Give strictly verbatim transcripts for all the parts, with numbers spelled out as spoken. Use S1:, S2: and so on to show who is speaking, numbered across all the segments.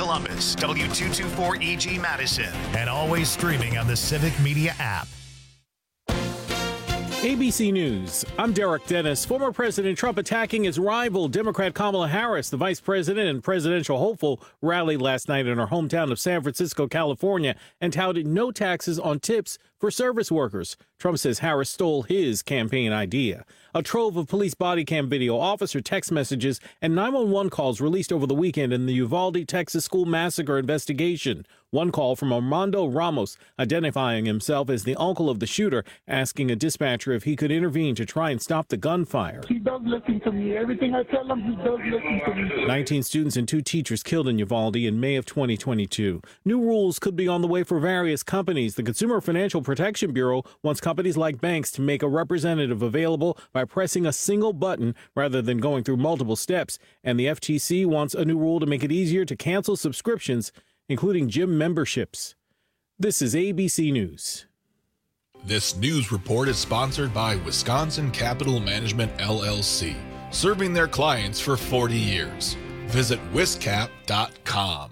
S1: Columbus, W two twenty-four E G Madison, and always streaming on the Civic Media app.
S2: A B C News. I'm Derek Dennis. Former President Trump attacking his rival, Democrat Kamala Harris. The vice president and presidential hopeful rallied last night in her hometown of San Francisco, California, and touted no taxes on tips for service workers. Trump says Harris stole his campaign idea. A trove of police body cam video, officer text messages, and nine one one calls released over the weekend in the Uvalde, Texas school massacre investigation. One call from Armando Ramos, identifying himself as the uncle of the shooter, asking a dispatcher if he could intervene to try and stop the gunfire.
S3: He does listen to me. Everything I tell him, he does listen to me.
S2: nineteen students and two teachers killed in Uvalde in May of twenty twenty-two. New rules could be on the way for various companies. The Consumer Financial Protection Bureau wants companies like banks to make a representative available by pressing a single button rather than going through multiple steps. And the F T C wants a new rule to make it easier to cancel subscriptions, including gym memberships. This is A B C News.
S4: This news report is sponsored by Wisconsin Capital Management, L L C, serving their clients for forty years. Visit wiscap dot com.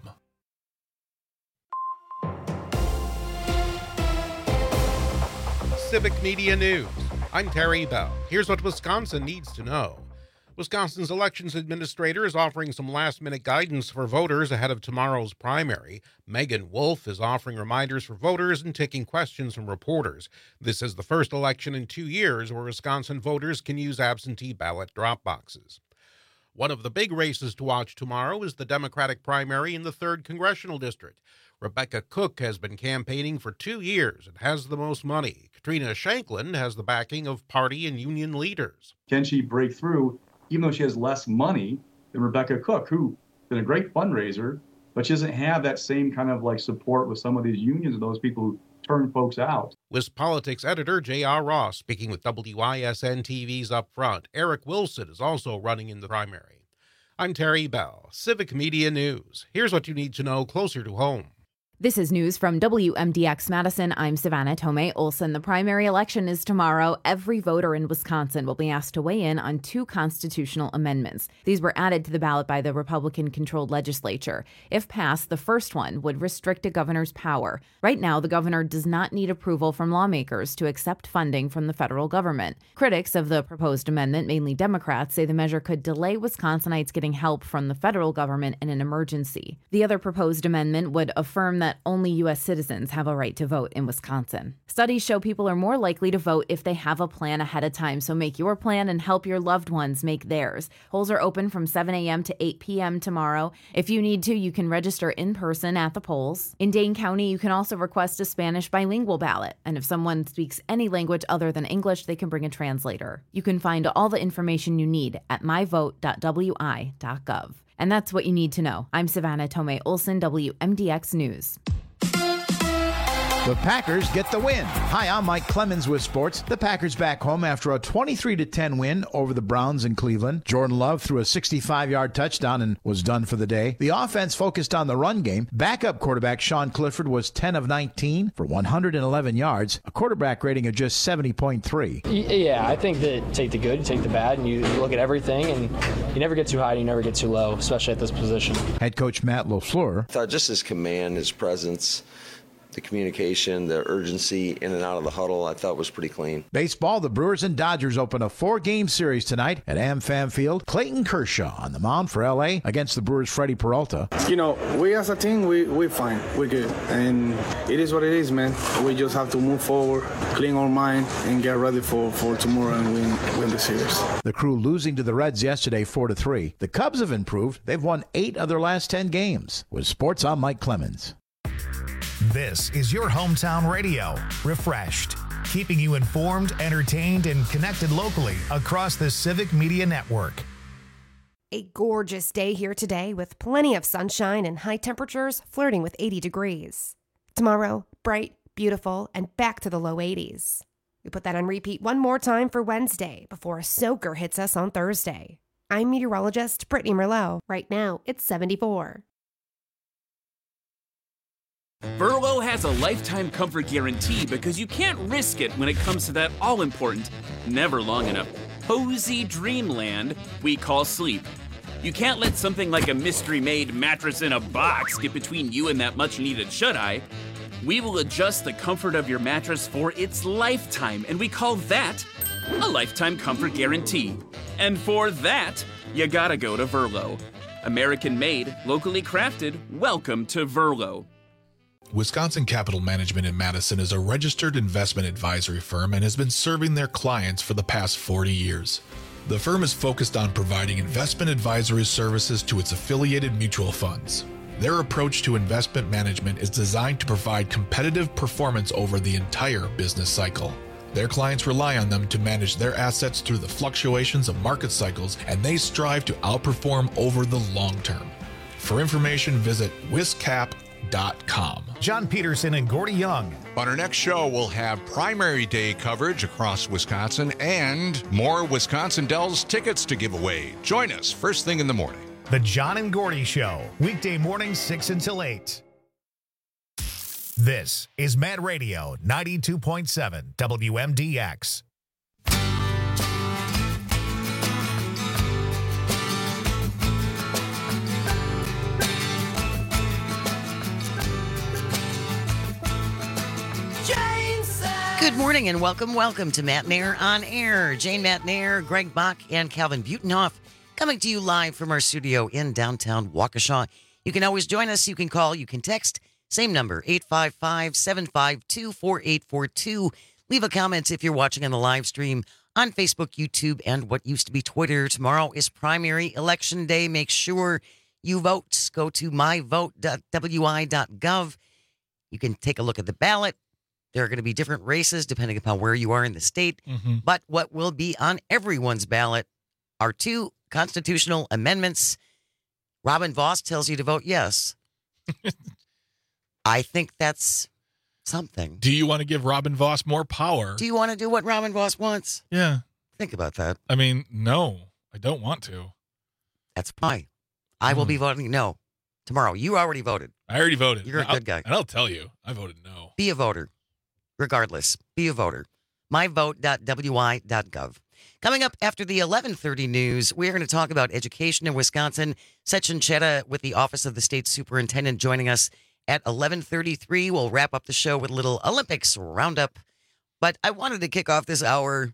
S5: Civic Media News. I'm Terry Bell. Here's what Wisconsin needs to know. Wisconsin's elections administrator is offering some last-minute guidance for voters ahead of tomorrow's primary. Megan Wolf is offering reminders for voters and taking questions from reporters. This is the first election in two years where Wisconsin voters can use absentee ballot drop boxes. One of the big races to watch tomorrow is the Democratic primary in the third Congressional District. Rebecca Cook has been campaigning for two years and has the most money. Katrina Shanklin has the backing of party and union leaders.
S6: Can she break through, even though she has less money than Rebecca Cook, who's been a great fundraiser, but she doesn't have that same kind of like support with some of these unions and those people who turn folks out.
S5: List Politics editor J R. Ross speaking with W I S N T V's Up Front. Eric Wilson is also running in the primary. I'm Terry Bell, Civic Media News. Here's what you need to know closer to home.
S7: This is news from W M D X Madison. I'm Savannah Tomei Olson. The primary election is tomorrow. Every voter in Wisconsin will be asked to weigh in on two constitutional amendments. These were added to the ballot by the Republican-controlled legislature. If passed, the first one would restrict a governor's power. Right now, the governor does not need approval from lawmakers to accept funding from the federal government. Critics of the proposed amendment, mainly Democrats, say the measure could delay Wisconsinites getting help from the federal government in an emergency. The other proposed amendment would affirm that only U S citizens have a right to vote in Wisconsin. Studies show people are more likely to vote if they have a plan ahead of time, so make your plan and help your loved ones make theirs. Polls are open from seven a.m. to eight p.m. tomorrow. If you need to, you can register in person at the polls. In Dane County, you can also request a Spanish bilingual ballot, and if someone speaks any language other than English, they can bring a translator. You can find all the information you need at my vote dot w i dot gov. And that's what you need to know. I'm Savannah Tomei Olson, W M D X News.
S8: The Packers get the win. Hi, I'm Mike Clemens with sports. The Packers back home after a twenty-three to ten win over the Browns in Cleveland. Jordan Love threw a sixty-five-yard touchdown and was done for the day. The offense focused on the run game. Backup quarterback Sean Clifford was ten of nineteen for one hundred eleven yards, a quarterback rating of just seventy point three.
S9: Yeah, I think that you take the good, you take the bad, and you look at everything, and you never get too high and you never get too low, especially at this position.
S8: Head coach Matt LaFleur.
S10: I thought just his command, his presence, the communication, the urgency in and out of the huddle, I thought was pretty clean.
S8: Baseball, the Brewers and Dodgers open a four-game series tonight at AmFam Field. Clayton Kershaw on the mound for L A against the Brewers' Freddie Peralta.
S11: You know, we as a team, we, we're fine. We're good. And it is what it is, man. We just have to move forward, clean our mind, and get ready for, for tomorrow and win, win the series.
S8: The Crew losing to the Reds yesterday four to three. The Cubs have improved. They've won eight of their last ten games. With sports, I'm Mike Clemens.
S1: This is your hometown radio, Refreshed, keeping you informed, entertained, and connected locally across the Civic Media Network.
S12: A gorgeous day here today with plenty of sunshine and high temperatures flirting with eighty degrees. Tomorrow, bright, beautiful, and back to the low eighties. We put that on repeat one more time for Wednesday before a soaker hits us on Thursday. I'm meteorologist Brittany Merlot. Right now, it's seventy-four.
S13: Burlow has a lifetime comfort guarantee because you can't risk it when it comes to that all-important, never long enough, cozy dreamland we call sleep. You can't let something like a mystery-made mattress in a box get between you and that much-needed shut-eye. We will adjust the comfort of your mattress for its lifetime, and we call that a lifetime comfort guarantee. And for that, you gotta go to Verlo. American-made, locally crafted, welcome to Verlo.
S4: Wisconsin Capital Management in Madison is a registered investment advisory firm and has been serving their clients for the past forty years. The firm is focused on providing investment advisory services to its affiliated mutual funds. Their approach to investment management is designed to provide competitive performance over the entire business cycle. Their clients rely on them to manage their assets through the fluctuations of market cycles, and they strive to outperform over the long term. For information, visit wiscap dot com.
S1: John Peterson and Gordy Young.
S14: On our next show, we'll have primary day coverage across Wisconsin and more Wisconsin Dells tickets to give away. Join us first thing in the morning.
S1: The John and Gordy Show, weekday mornings six until eight. This is Mad Radio ninety-two point seven W M D X.
S15: Good morning and welcome, welcome to Matt Nair on Air. Jane Matt Nair, Greg Bach, and Calvin Butenhoff coming to you live from our studio in downtown Waukesha. You can always join us. You can call, you can text. Same number, eight five five, seven five two, four eight four two. Leave a comment if you're watching on the live stream on Facebook, YouTube, and what used to be Twitter. Tomorrow is primary election day. Make sure you vote. Go to my vote dot w i dot gov. You can take a look at the ballot. There are going to be different races depending upon where you are in the state.
S2: Mm-hmm.
S15: But what will be on everyone's ballot are two constitutional amendments. Robin Vos tells you to vote yes. I think that's something.
S4: Do you want to give Robin Vos more power?
S15: Do you want to do what Robin Vos wants?
S4: Yeah.
S15: Think about that.
S4: I mean, no, I don't want to.
S15: That's why. I will be voting no tomorrow. You already voted.
S4: I already voted.
S15: You're a
S4: I'll,
S15: good guy.
S4: And I'll tell you, I voted no.
S15: Be a voter. Regardless, be a voter. my vote dot w i dot gov. Coming up after the eleven thirty news, we're going to talk about education in Wisconsin. Sechin Chetta with the Office of the State Superintendent joining us at eleven thirty-three. We'll wrap up the show with a little Olympics roundup. But I wanted to kick off this hour.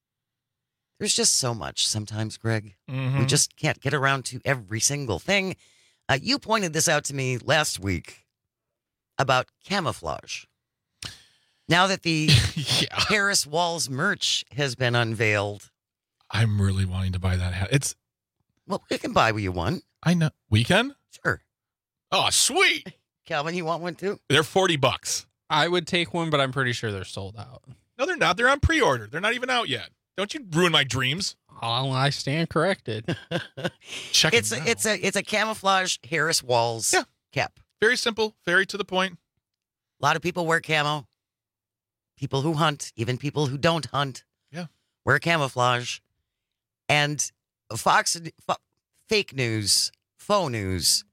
S15: There's just so much sometimes, Greg.
S4: Mm-hmm.
S15: We just can't get around to every single thing. Uh, you pointed this out to me last week about camouflage. Now that the yeah. Harris Walls merch has been unveiled.
S4: I'm really wanting to buy that hat. It's
S15: Well, we can buy what you want.
S4: I know. We can?
S15: Sure.
S4: Oh, sweet.
S15: Calvin, you want one too?
S4: They're forty bucks.
S16: I would take one, but I'm pretty sure they're sold out.
S4: No, they're not. They're on pre-order. They're not even out yet. Don't you ruin my dreams.
S16: Oh, I stand corrected.
S4: Check
S15: it's
S4: it
S15: a,
S4: out.
S15: it's a it's a camouflage Harris Walls
S4: yeah.
S15: cap.
S4: Very simple, very to the point.
S15: A lot of people wear camo. People who hunt, even people who don't hunt,
S4: yeah,
S15: wear camouflage. And Fox, fo- fake news, faux news,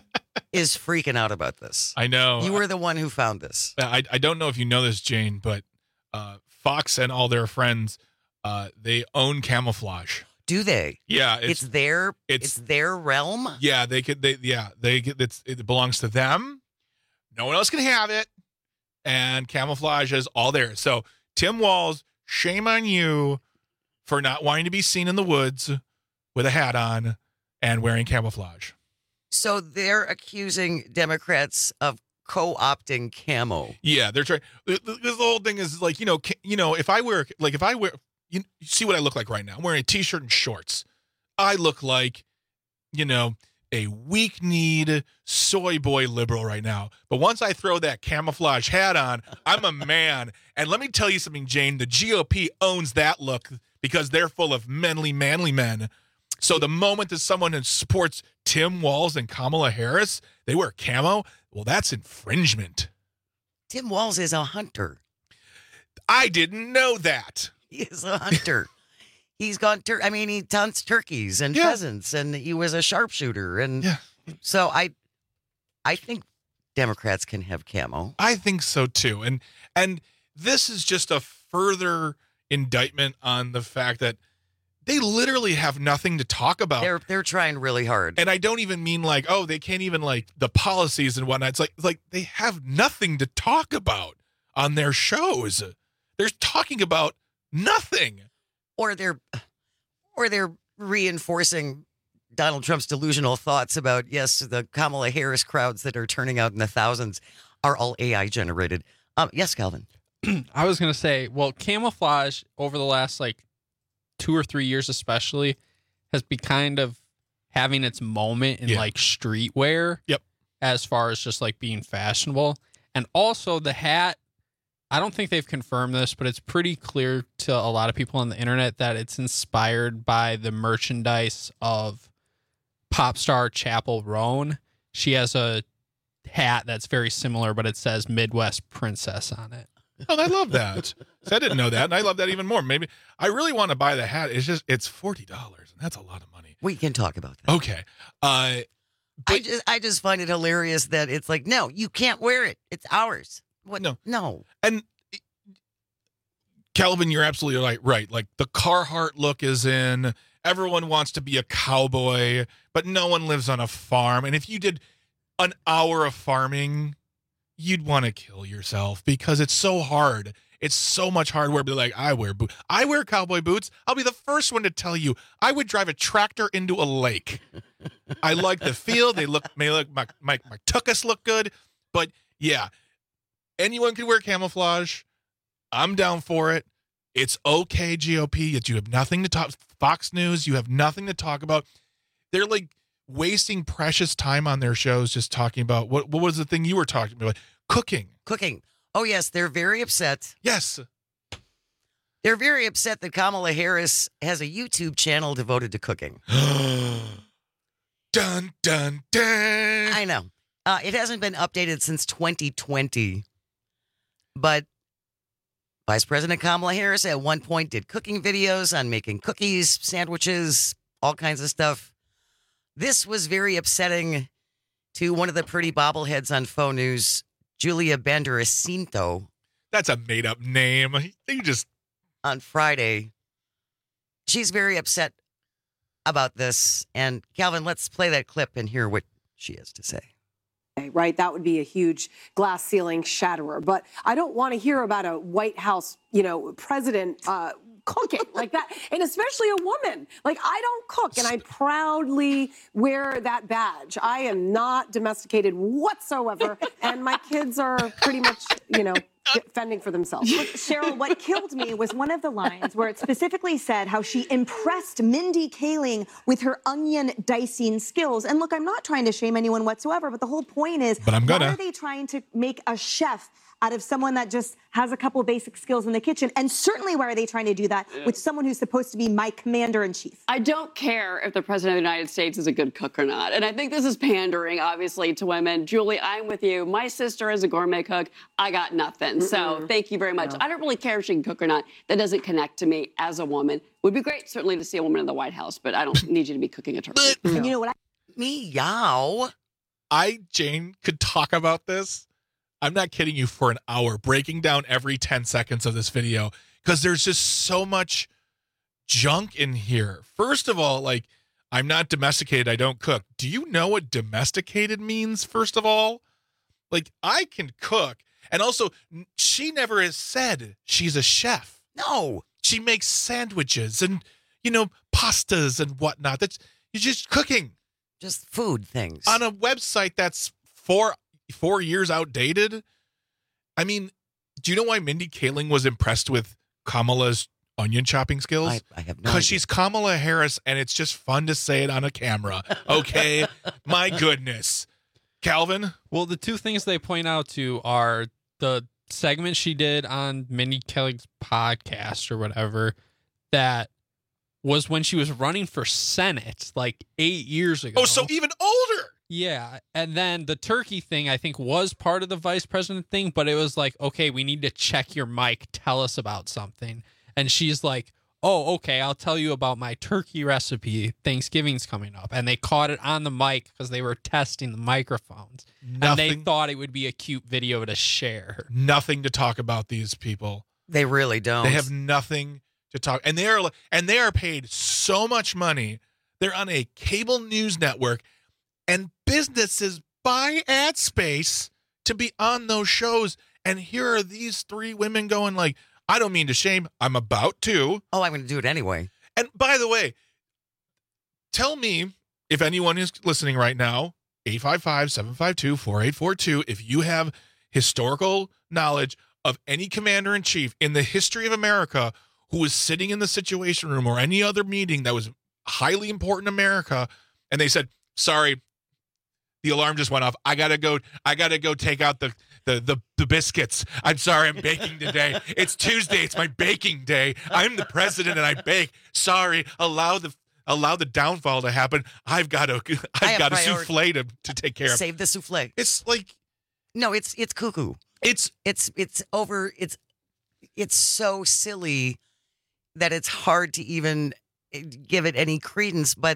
S15: is freaking out about this.
S4: I know.
S15: You were the one who found this.
S4: I, I don't know if you know this, Jane, but uh, Fox and all their friends, uh, they own camouflage.
S15: Do they?
S4: Yeah,
S15: it's, it's their it's, it's their realm.
S4: Yeah, they could. They yeah, they get it's, it belongs to them. No one else can have it. And camouflage is all there. So, Tim Walz, shame on you for not wanting to be seen in the woods with a hat on and wearing camouflage.
S15: So, they're accusing Democrats of co-opting camo.
S4: Yeah, they're trying. The, the, the whole thing is like, you know, you know, if I wear, like, if I wear, you, you see what I look like right now. I'm wearing a t-shirt and shorts. I look like, you know, a weak-kneed soy boy liberal right now. But once I throw that camouflage hat on, I'm a man. And let me tell you something, Jane. The G O P owns that look because they're full of manly, manly men. So the moment that someone who supports Tim Walz and Kamala Harris, they wear camo, well, that's infringement.
S15: Tim Walz is a hunter.
S4: I didn't know that.
S15: He is a hunter. He's gone, tur- I mean, he hunts turkeys and
S4: yeah.
S15: pheasants, and he was a sharpshooter. And
S4: yeah.
S15: so I I think Democrats can have camo.
S4: I think so, too. And and this is just a further indictment on the fact that they literally have nothing to talk about.
S15: They're they're trying really hard.
S4: And I don't even mean like, oh, they can't even like the policies and whatnot. It's like like they have nothing to talk about on their shows. They're talking about nothing.
S15: Or they're or they're reinforcing Donald Trump's delusional thoughts about, yes, the Kamala Harris crowds that are turning out in the thousands are all A I generated. Um, yes, Calvin.
S16: I was going to say, well, camouflage over the last like two or three years especially has been kind of having its moment in
S4: Yeah.
S16: like streetwear.
S4: Yep.
S16: As far as just like being fashionable. And also the hat, I don't think they've confirmed this, but it's pretty clear to a lot of people on the internet that it's inspired by the merchandise of pop star Chappell Roan. She has a hat that's very similar, but it says Midwest Princess on it.
S4: Oh, I love that. So I didn't know that, and I love that even more. Maybe I really want to buy the hat. It's just it's forty dollars, and that's a lot of money.
S15: We can talk about that.
S4: Okay. Uh,
S15: I just I just find it hilarious that it's like, no, you can't wear it. It's ours. What?
S4: No.
S15: No.
S4: And Calvin, you're absolutely right. Right. Like the Carhartt look is in. Everyone wants to be a cowboy, but no one lives on a farm. And if you did an hour of farming, you'd want to kill yourself because it's so hard. It's so much hard work. Be like, I wear boots. I wear cowboy boots. I'll be the first one to tell you I would drive a tractor into a lake. I like the feel. They look, may look, my, my, my tuchus look good. But yeah, anyone can wear camouflage. I'm down for it. It's okay, G O P. Yet you have nothing to talk. Fox News, you have nothing to talk about. They're like wasting precious time on their shows just talking about what what was the thing you were talking about? Cooking.
S15: Cooking. Oh, yes, they're very upset.
S4: Yes.
S15: They're very upset that Kamala Harris has a YouTube channel devoted to cooking.
S4: Dun, dun, dun.
S15: I know. Uh, it hasn't been updated since twenty twenty. But Vice President Kamala Harris at one point did cooking videos on making cookies, sandwiches, all kinds of stuff. This was very upsetting to one of the pretty bobbleheads on Faux News, Julia Banderacinto.
S4: That's a made-up name. You just...
S15: On Friday. She's very upset about this. And Calvin, let's play that clip and hear what she has to say.
S17: Right? That would be a huge glass ceiling shatterer. But I don't want to hear about a White House, you know, president uh, cooking like that. And especially a woman. Like, I don't cook, and I proudly wear that badge. I am not domesticated whatsoever. And my kids are pretty much, you know, fending for themselves.
S18: Look, Cheryl, what killed me was one of the lines where it specifically said how she impressed Mindy Kaling with her onion dicing skills. And look, I'm not trying to shame anyone whatsoever, but the whole point is,
S4: but I'm gonna.
S18: why are they trying to make a chef out of someone that just has a couple basic skills in the kitchen? And certainly why are they trying to do that with someone who's supposed to be my commander-in-chief?
S19: I don't care if the president of the United States is a good cook or not. And I think this is pandering, obviously, to women. Julie, I'm with you. My sister is a gourmet cook. I got nothing. Mm-mm. So thank you very much. No. I don't really care if she can cook or not. That doesn't connect to me as a woman. Would be great, certainly, to see a woman in the White House, but I don't need you to be cooking a turkey.
S15: No. And you know what? I- Meow.
S4: I, Jane, could talk about this. I'm not kidding you, for an hour, breaking down every ten seconds of this video, because there's just so much junk in here. First of all, like, I'm not domesticated. I don't cook. Do you know what domesticated means, first of all? Like, I can cook. And also, she never has said she's a chef.
S15: No.
S4: She makes sandwiches and, you know, pastas and whatnot. That's, you're just cooking.
S15: Just food things.
S4: On a website that's four four years outdated. I mean, do you know why Mindy Kaling was impressed with Kamala's onion chopping skills?
S15: I, I have no
S4: Because she's Kamala Harris, and it's just fun to say it on a camera. Okay? My goodness. Calvin?
S16: Well, the two things they point out to are the segment she did on Mindy Kaling's podcast or whatever that was when she was running for Senate like eight years ago.
S4: Oh, so even older.
S16: Yeah. And then the turkey thing, I think, was part of the vice president thing, but it was like, okay, we need to check your mic. Tell us about something. And she's like, oh, okay, I'll tell you about my turkey recipe. Thanksgiving's coming up. And they caught it on the mic because they were testing the microphones. Nothing, and they thought it would be a cute video to share.
S4: Nothing to talk about these people.
S15: They really don't.
S4: They have nothing to talk, and they are and they are paid so much money. They're on a cable news network, and businesses buy ad space to be on those shows. And here are these three women going like, I don't mean to shame. I'm about to.
S15: Oh, I'm going to do it anyway.
S4: And by the way, tell me if anyone is listening right now, eight five five, seven five two, four eight four two, if you have historical knowledge of any commander-in-chief in the history of America who was sitting in the Situation Room or any other meeting that was highly important in America, and they said, sorry, the alarm just went off. I gotta go, I gotta go take out the The, the the biscuits. I'm sorry, I'm baking today. It's Tuesday. It's my baking day. I'm the president and I bake. Sorry, allow the allow the downfall to happen. I've got a I've got a souffle to, to take care of.
S15: Save the souffle.
S4: It's like
S15: no, it's it's cuckoo.
S4: It's
S15: it's it's over. It's it's so silly that it's hard to even give it any credence. But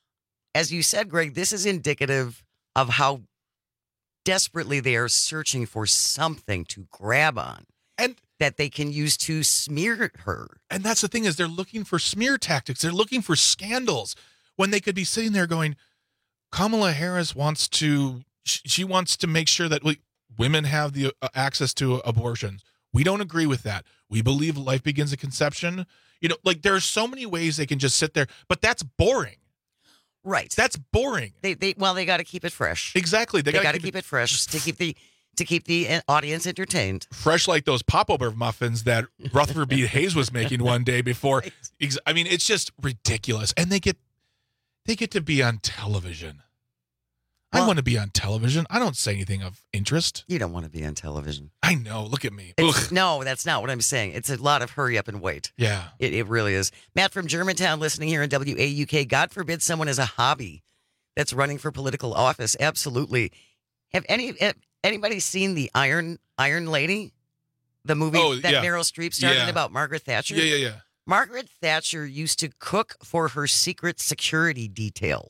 S15: as you said, Greg, this is indicative of how desperately they are searching for something to grab on
S4: and
S15: that they can use to smear her.
S4: And that's the thing is they're looking for smear tactics. They're looking for scandals when they could be sitting there going, Kamala Harris wants to, she wants to make sure that we, women have the uh, access to abortions. We don't agree with that. We believe life begins at conception. You know, like there are so many ways they can just sit there, but that's boring.
S15: Right.
S4: That's boring.
S15: They they well they got to keep it fresh.
S4: Exactly.
S15: They, they got to keep, keep it fresh to keep the to keep the audience entertained.
S4: Fresh like those pop-over muffins that Rutherford B. Hayes was making one day before. Right. I mean, it's just ridiculous. And they get they get to be on television. Well, I want to be on television. I don't say anything of interest.
S15: You don't want to be on television.
S4: I know. Look at me.
S15: No, that's not what I'm saying. It's a lot of hurry up and wait.
S4: Yeah.
S15: It, it really is. Matt from Germantown listening here in W A U K. God forbid someone has a hobby that's running for political office. Absolutely. Have any have anybody seen the Iron Iron Lady? The movie
S4: oh,
S15: that
S4: yeah.
S15: Meryl Streep started
S4: yeah.
S15: about Margaret Thatcher?
S4: Yeah, yeah, yeah.
S15: Margaret Thatcher used to cook for her secret security detail.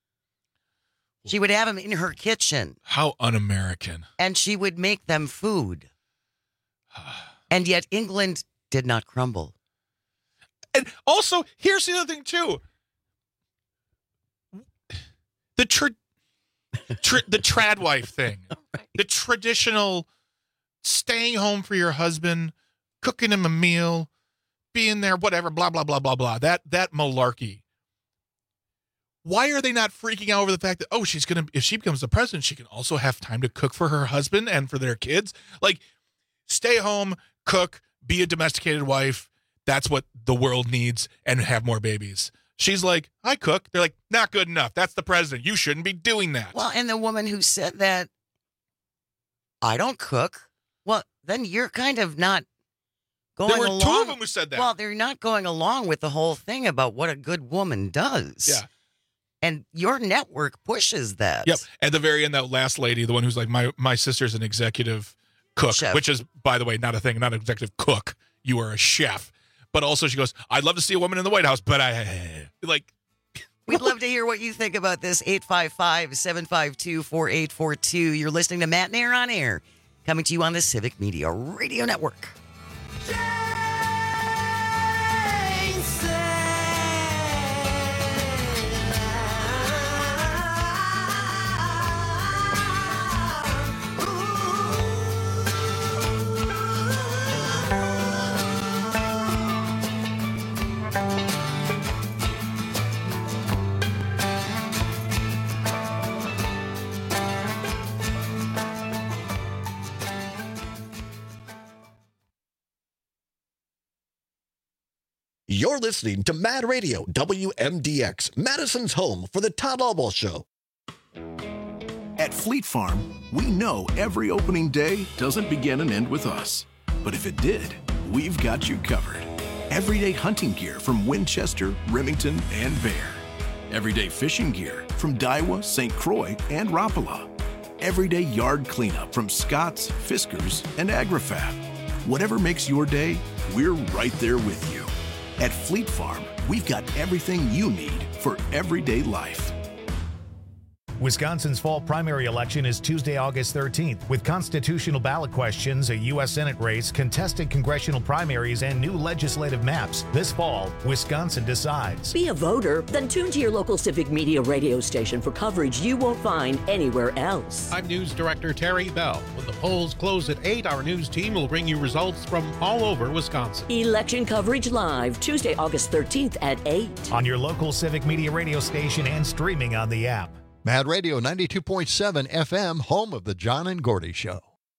S15: She would have them in her kitchen.
S4: How un-American.
S15: And she would make them food. And yet England did not crumble.
S4: And also, here's the other thing, too. The tra- tra- the trad wife thing. Right. The traditional staying home for your husband, cooking him a meal, being there, whatever, blah, blah, blah, blah, blah. That, that malarkey. Why are they not freaking out over the fact that, oh, she's going to, if she becomes the president, she can also have time to cook for her husband and for their kids? Like, stay home, cook, be a domesticated wife. That's what the world needs, and have more babies. She's like, I cook. They're like, not good enough. That's the president. You shouldn't be doing that.
S15: Well, and the woman who said that, I don't cook. Well, then you're kind of not going along.
S4: There were two of them who said that.
S15: Well, they're not going along with the whole thing about what a good woman does.
S4: Yeah.
S15: And your network pushes that.
S4: Yep. At the very end, that last lady, the one who's like, my my sister's an executive cook,
S15: chef.
S4: Which is, by the way, not a thing, not an executive cook. You are a chef. But also she goes, I'd love to see a woman in the White House, but I, like.
S15: We'd love to hear what you think about this. eight five five, seven five two, four eight four two. You're listening to Matt Nair on Air, coming to you on the Civic Media Radio Network.
S20: You're listening to Mad Radio, W M D X, Madison's home for the Todd Albaugh Show.
S21: At Fleet Farm, we know every opening day doesn't begin and end with us. But if it did, we've got you covered. Everyday hunting gear from Winchester, Remington, and Bear. Everyday fishing gear from Daiwa, Saint Croix, and Rapala. Everyday yard cleanup from Scott's, Fiskars, and AgriFab. Whatever makes your day, we're right there with you. At Fleet Farm, we've got everything you need for everyday life.
S1: Wisconsin's fall primary election is Tuesday, August thirteenth, with constitutional ballot questions, a U S Senate race, contested congressional primaries, and new legislative maps. This fall, Wisconsin decides.
S3: Be a voter? Then tune to your local Civic Media radio station for coverage you won't find anywhere else.
S5: I'm News Director Terry Bell. When the polls close at eight, our news team will bring you results from all over Wisconsin.
S3: Election coverage live, Tuesday, August thirteenth at eight.
S1: On your local Civic Media radio station and streaming on the app.
S22: Mad Radio ninety-two point seven F M, home of the John and Gordy Show.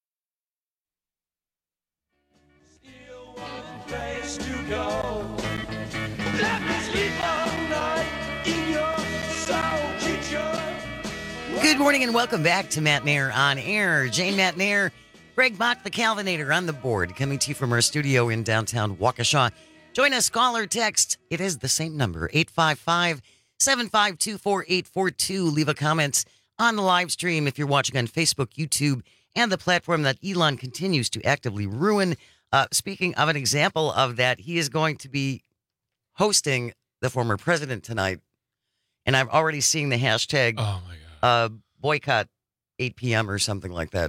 S15: Good morning and welcome back to Matt Nair on Air. Jane Matt Nair, Greg Bach, the Calvinator on the board, coming to you from our studio in downtown Waukesha. Join us, call or text. It is the same number, eight five five, seven five two, four eight four two. Leave a comment on the live stream if you're watching on Facebook, YouTube, and the platform that Elon continues to actively ruin. Uh, speaking of an example of that, he is going to be hosting the former president tonight. And I'm already seeing the hashtag
S4: oh my God.
S15: Uh, boycott eight p.m. or something like that.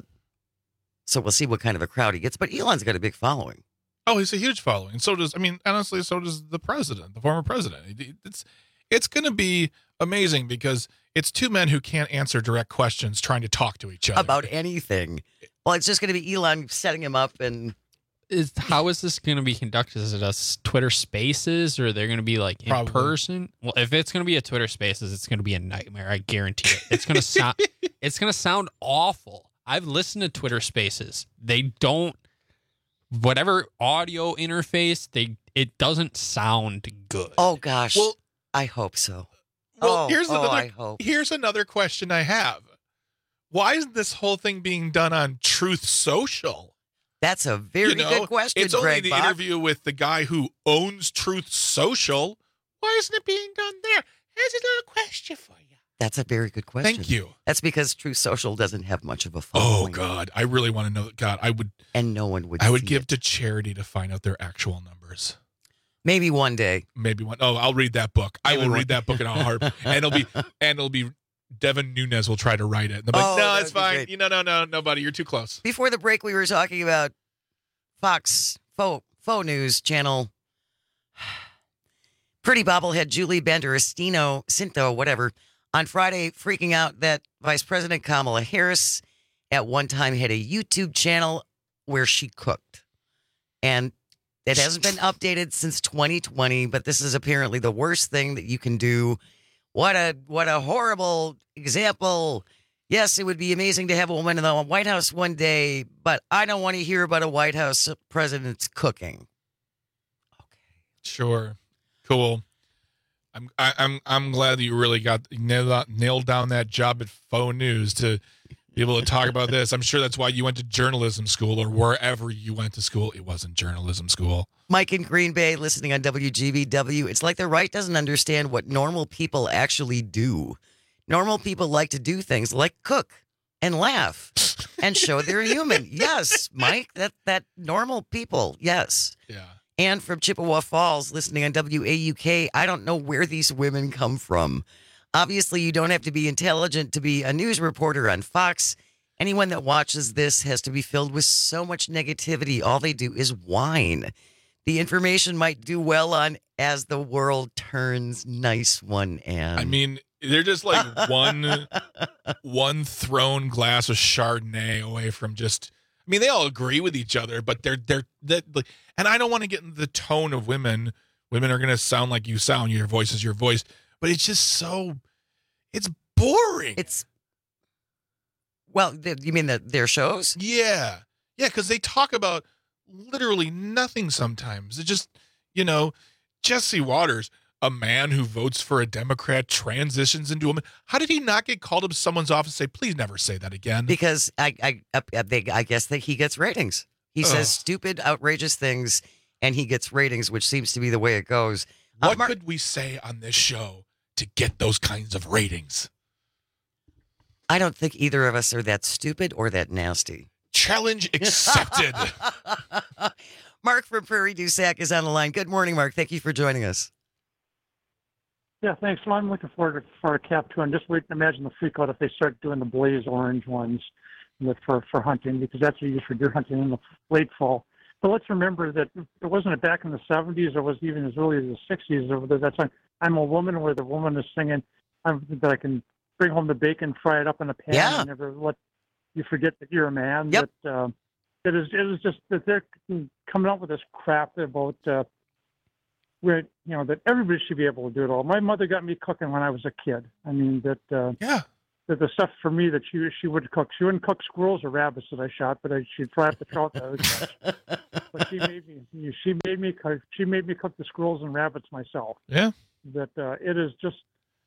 S15: So we'll see what kind of a crowd he gets. But Elon's got a big following.
S4: Oh, he's a huge following. So does, I mean, honestly, so does the president, the former president. It's it's going to be amazing because it's two men who can't answer direct questions trying to talk to each other.
S15: About anything. Well, it's just going to be Elon setting him up. And
S16: is how is this going to be conducted? Is it a s- Twitter Spaces, or they're going to be like in
S4: Probably.
S16: person? Well, if it's going to be a Twitter Spaces, it's going to be a nightmare. I guarantee it. It's going to sound. It's going to sound awful. I've listened to Twitter Spaces. They don't. Whatever audio interface, they it doesn't sound good.
S15: Oh gosh.
S4: Well,
S15: I hope so.
S4: Well,
S15: oh,
S4: here's
S15: oh,
S4: another
S15: I hope.
S4: here's another question I have. Why isn't this whole thing being done on Truth Social?
S15: That's a very
S4: You know,
S15: good question,
S4: It's only
S15: Greg
S4: the
S15: Bach.
S4: interview with the guy who owns Truth Social. Why isn't it being done there? Here's a little question for you.
S15: That's a very good question.
S4: Thank you.
S15: That's because Truth Social doesn't have much of a
S4: Oh
S15: following.
S4: God, I really want to know. God, I would.
S15: And no one would.
S4: I would
S15: see
S4: give
S15: it.
S4: to charity to find out their actual numbers.
S15: Maybe one day.
S4: Maybe one. Oh, I'll read that book. I
S15: Maybe
S4: will
S15: one-
S4: read that book in a heart, and it'll be and it'll be. Devin Nunes will try to write it. And I'm like,
S15: Oh,
S4: no,
S15: that
S4: it's
S15: would be
S4: fine.
S15: great.
S4: You know, no, no, no, buddy, you're too close.
S15: Before the break, we were talking about Fox faux, faux News channel. Pretty bobblehead Julie Banderastino, Cinto, whatever, on Friday freaking out that Vice President Kamala Harris at one time had a YouTube channel where she cooked. And it hasn't been updated since twenty twenty, but this is apparently the worst thing that you can do. What a what a horrible example. Yes, it would be amazing to have a woman in the White House one day, but I don't want to hear about a White House president's cooking.
S4: Sure, cool. I'm I, I'm I'm glad that you really got nailed, nailed down that job at Faux News to be able to talk about this. I'm sure that's why you went to journalism school or wherever you went to school. It wasn't journalism school.
S15: Mike in Green Bay listening on W G B W. It's like the right doesn't understand what normal people actually do. Normal people like to do things like cook and laugh and show they're human. Yes, Mike, that that normal people. Yes.
S4: Yeah.
S15: And from Chippewa Falls listening on W A U K, I don't know where these women come from. Obviously, you don't have to be intelligent to be a news reporter on Fox. Anyone that watches this has to be filled with so much negativity. All they do is whine. The information might do well on As the World Turns. Nice one, Ann.
S4: I mean, they're just like one one thrown glass of Chardonnay away from just. I mean, they all agree with each other, but they're they're that. And I don't want to get into the tone of women. Women are going to sound like you sound. Your voice is your voice, but it's just so. It's boring.
S15: It's. Well, the, you mean the, their shows?
S4: Yeah, yeah, because they talk about literally nothing sometimes. It just, you know, Jesse Waters, a man who votes for a Democrat, transitions into a woman. How did he not get called up to someone's office and say, please never say that again?
S15: Because I I, I, they, I guess that he gets ratings. He
S4: Ugh.
S15: says stupid, outrageous things, and he gets ratings, which seems to be the way it goes. Uh,
S4: What
S15: Mark-
S4: could we say on this show to get those kinds of ratings?
S15: I don't think either of us are that stupid or that nasty.
S4: Challenge accepted.
S15: Mark from Prairie du Sac is on the line. Good morning, Mark. Thank you for joining us.
S6: Yeah, thanks. Well, I'm looking forward to, for a cap too. I'm just waiting to imagine the freak out if they start doing the blaze orange ones with, for, for hunting, because that's what you use for deer hunting in the late fall. But let's remember that it wasn't back in the seventies, or was even as early as the sixties. Over there, that's like, I'm a woman, where the woman is singing I'm, that I can bring home the bacon, fry it up in a pan,
S15: Yeah.
S6: and never let you forget that you're a man.
S15: Yep.
S6: That, uh, it is, it is just that they're coming up with this crap about uh, where, you know, that everybody should be able to do it all. My mother got me cooking when I was a kid. I mean, that uh,
S4: yeah,
S6: that the stuff for me that she she would cook. She wouldn't cook squirrels or rabbits that I shot, but I, she'd fry up the trout that I would catch. But she made me she made me cook, she made me cook the squirrels and rabbits myself.
S4: Yeah.
S6: That uh, it is just.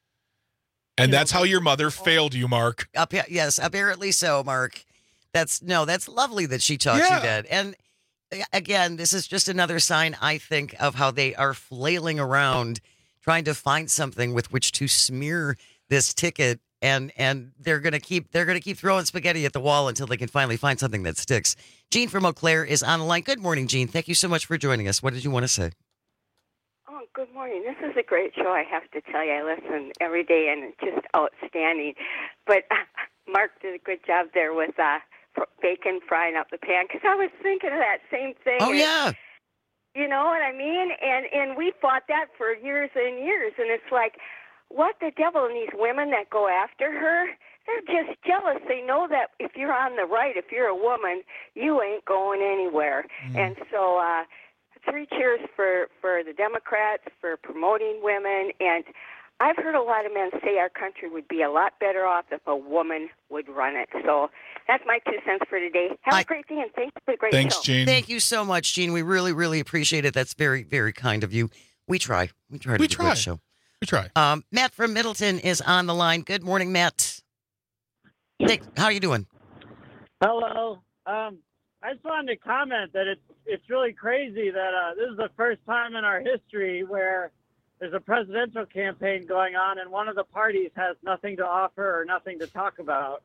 S4: And that's how your mother failed you, Mark.
S15: Up, yes, apparently so, Mark. That's no, that's lovely that she taught
S4: Yeah.
S15: you that. And again, this is just another sign, I think, of how they are flailing around trying to find something with which to smear this ticket, and and they're gonna keep they're gonna keep throwing spaghetti at the wall until they can finally find something that sticks. Jean from Eau Claire is on the line. Good morning, Jean. Thank you so much for joining us. What did you want to say?
S7: Oh, good morning. This is a great show, I have to tell you. I listen every day, and it's just outstanding. But uh, Mark did a good job there with uh, bacon frying up the pan, because I was thinking of that same thing.
S15: Oh,
S7: And,
S15: yeah.
S7: you know what I mean? And and we fought that for years and years, and it's like, what the devil, and these women that go after her, they're just jealous. They know that if you're on the right, if you're a woman, you ain't going anywhere.
S23: Mm.
S7: And so uh, three cheers for, for the Democrats for promoting women. And I've heard a lot of men say our country would be a lot better off if a woman would run it. So that's my two cents for today. Have
S15: I-
S7: a great day, and thanks for the great
S4: Thanks,
S7: show.
S4: Jean.
S15: Thank you so much, Jean. We really, really appreciate it. That's very, very kind of you. We try. We try to
S4: We
S15: do a
S4: try.
S15: good show.
S4: We try.
S15: Um, Matt from Middleton is on the line. Good morning, Matt. Hey, how are you doing?
S23: Hello. Um, I just wanted to comment that it's it's really crazy that uh, this is the first time in our history where there's a presidential campaign going on and one of the parties has nothing to offer or nothing to talk about.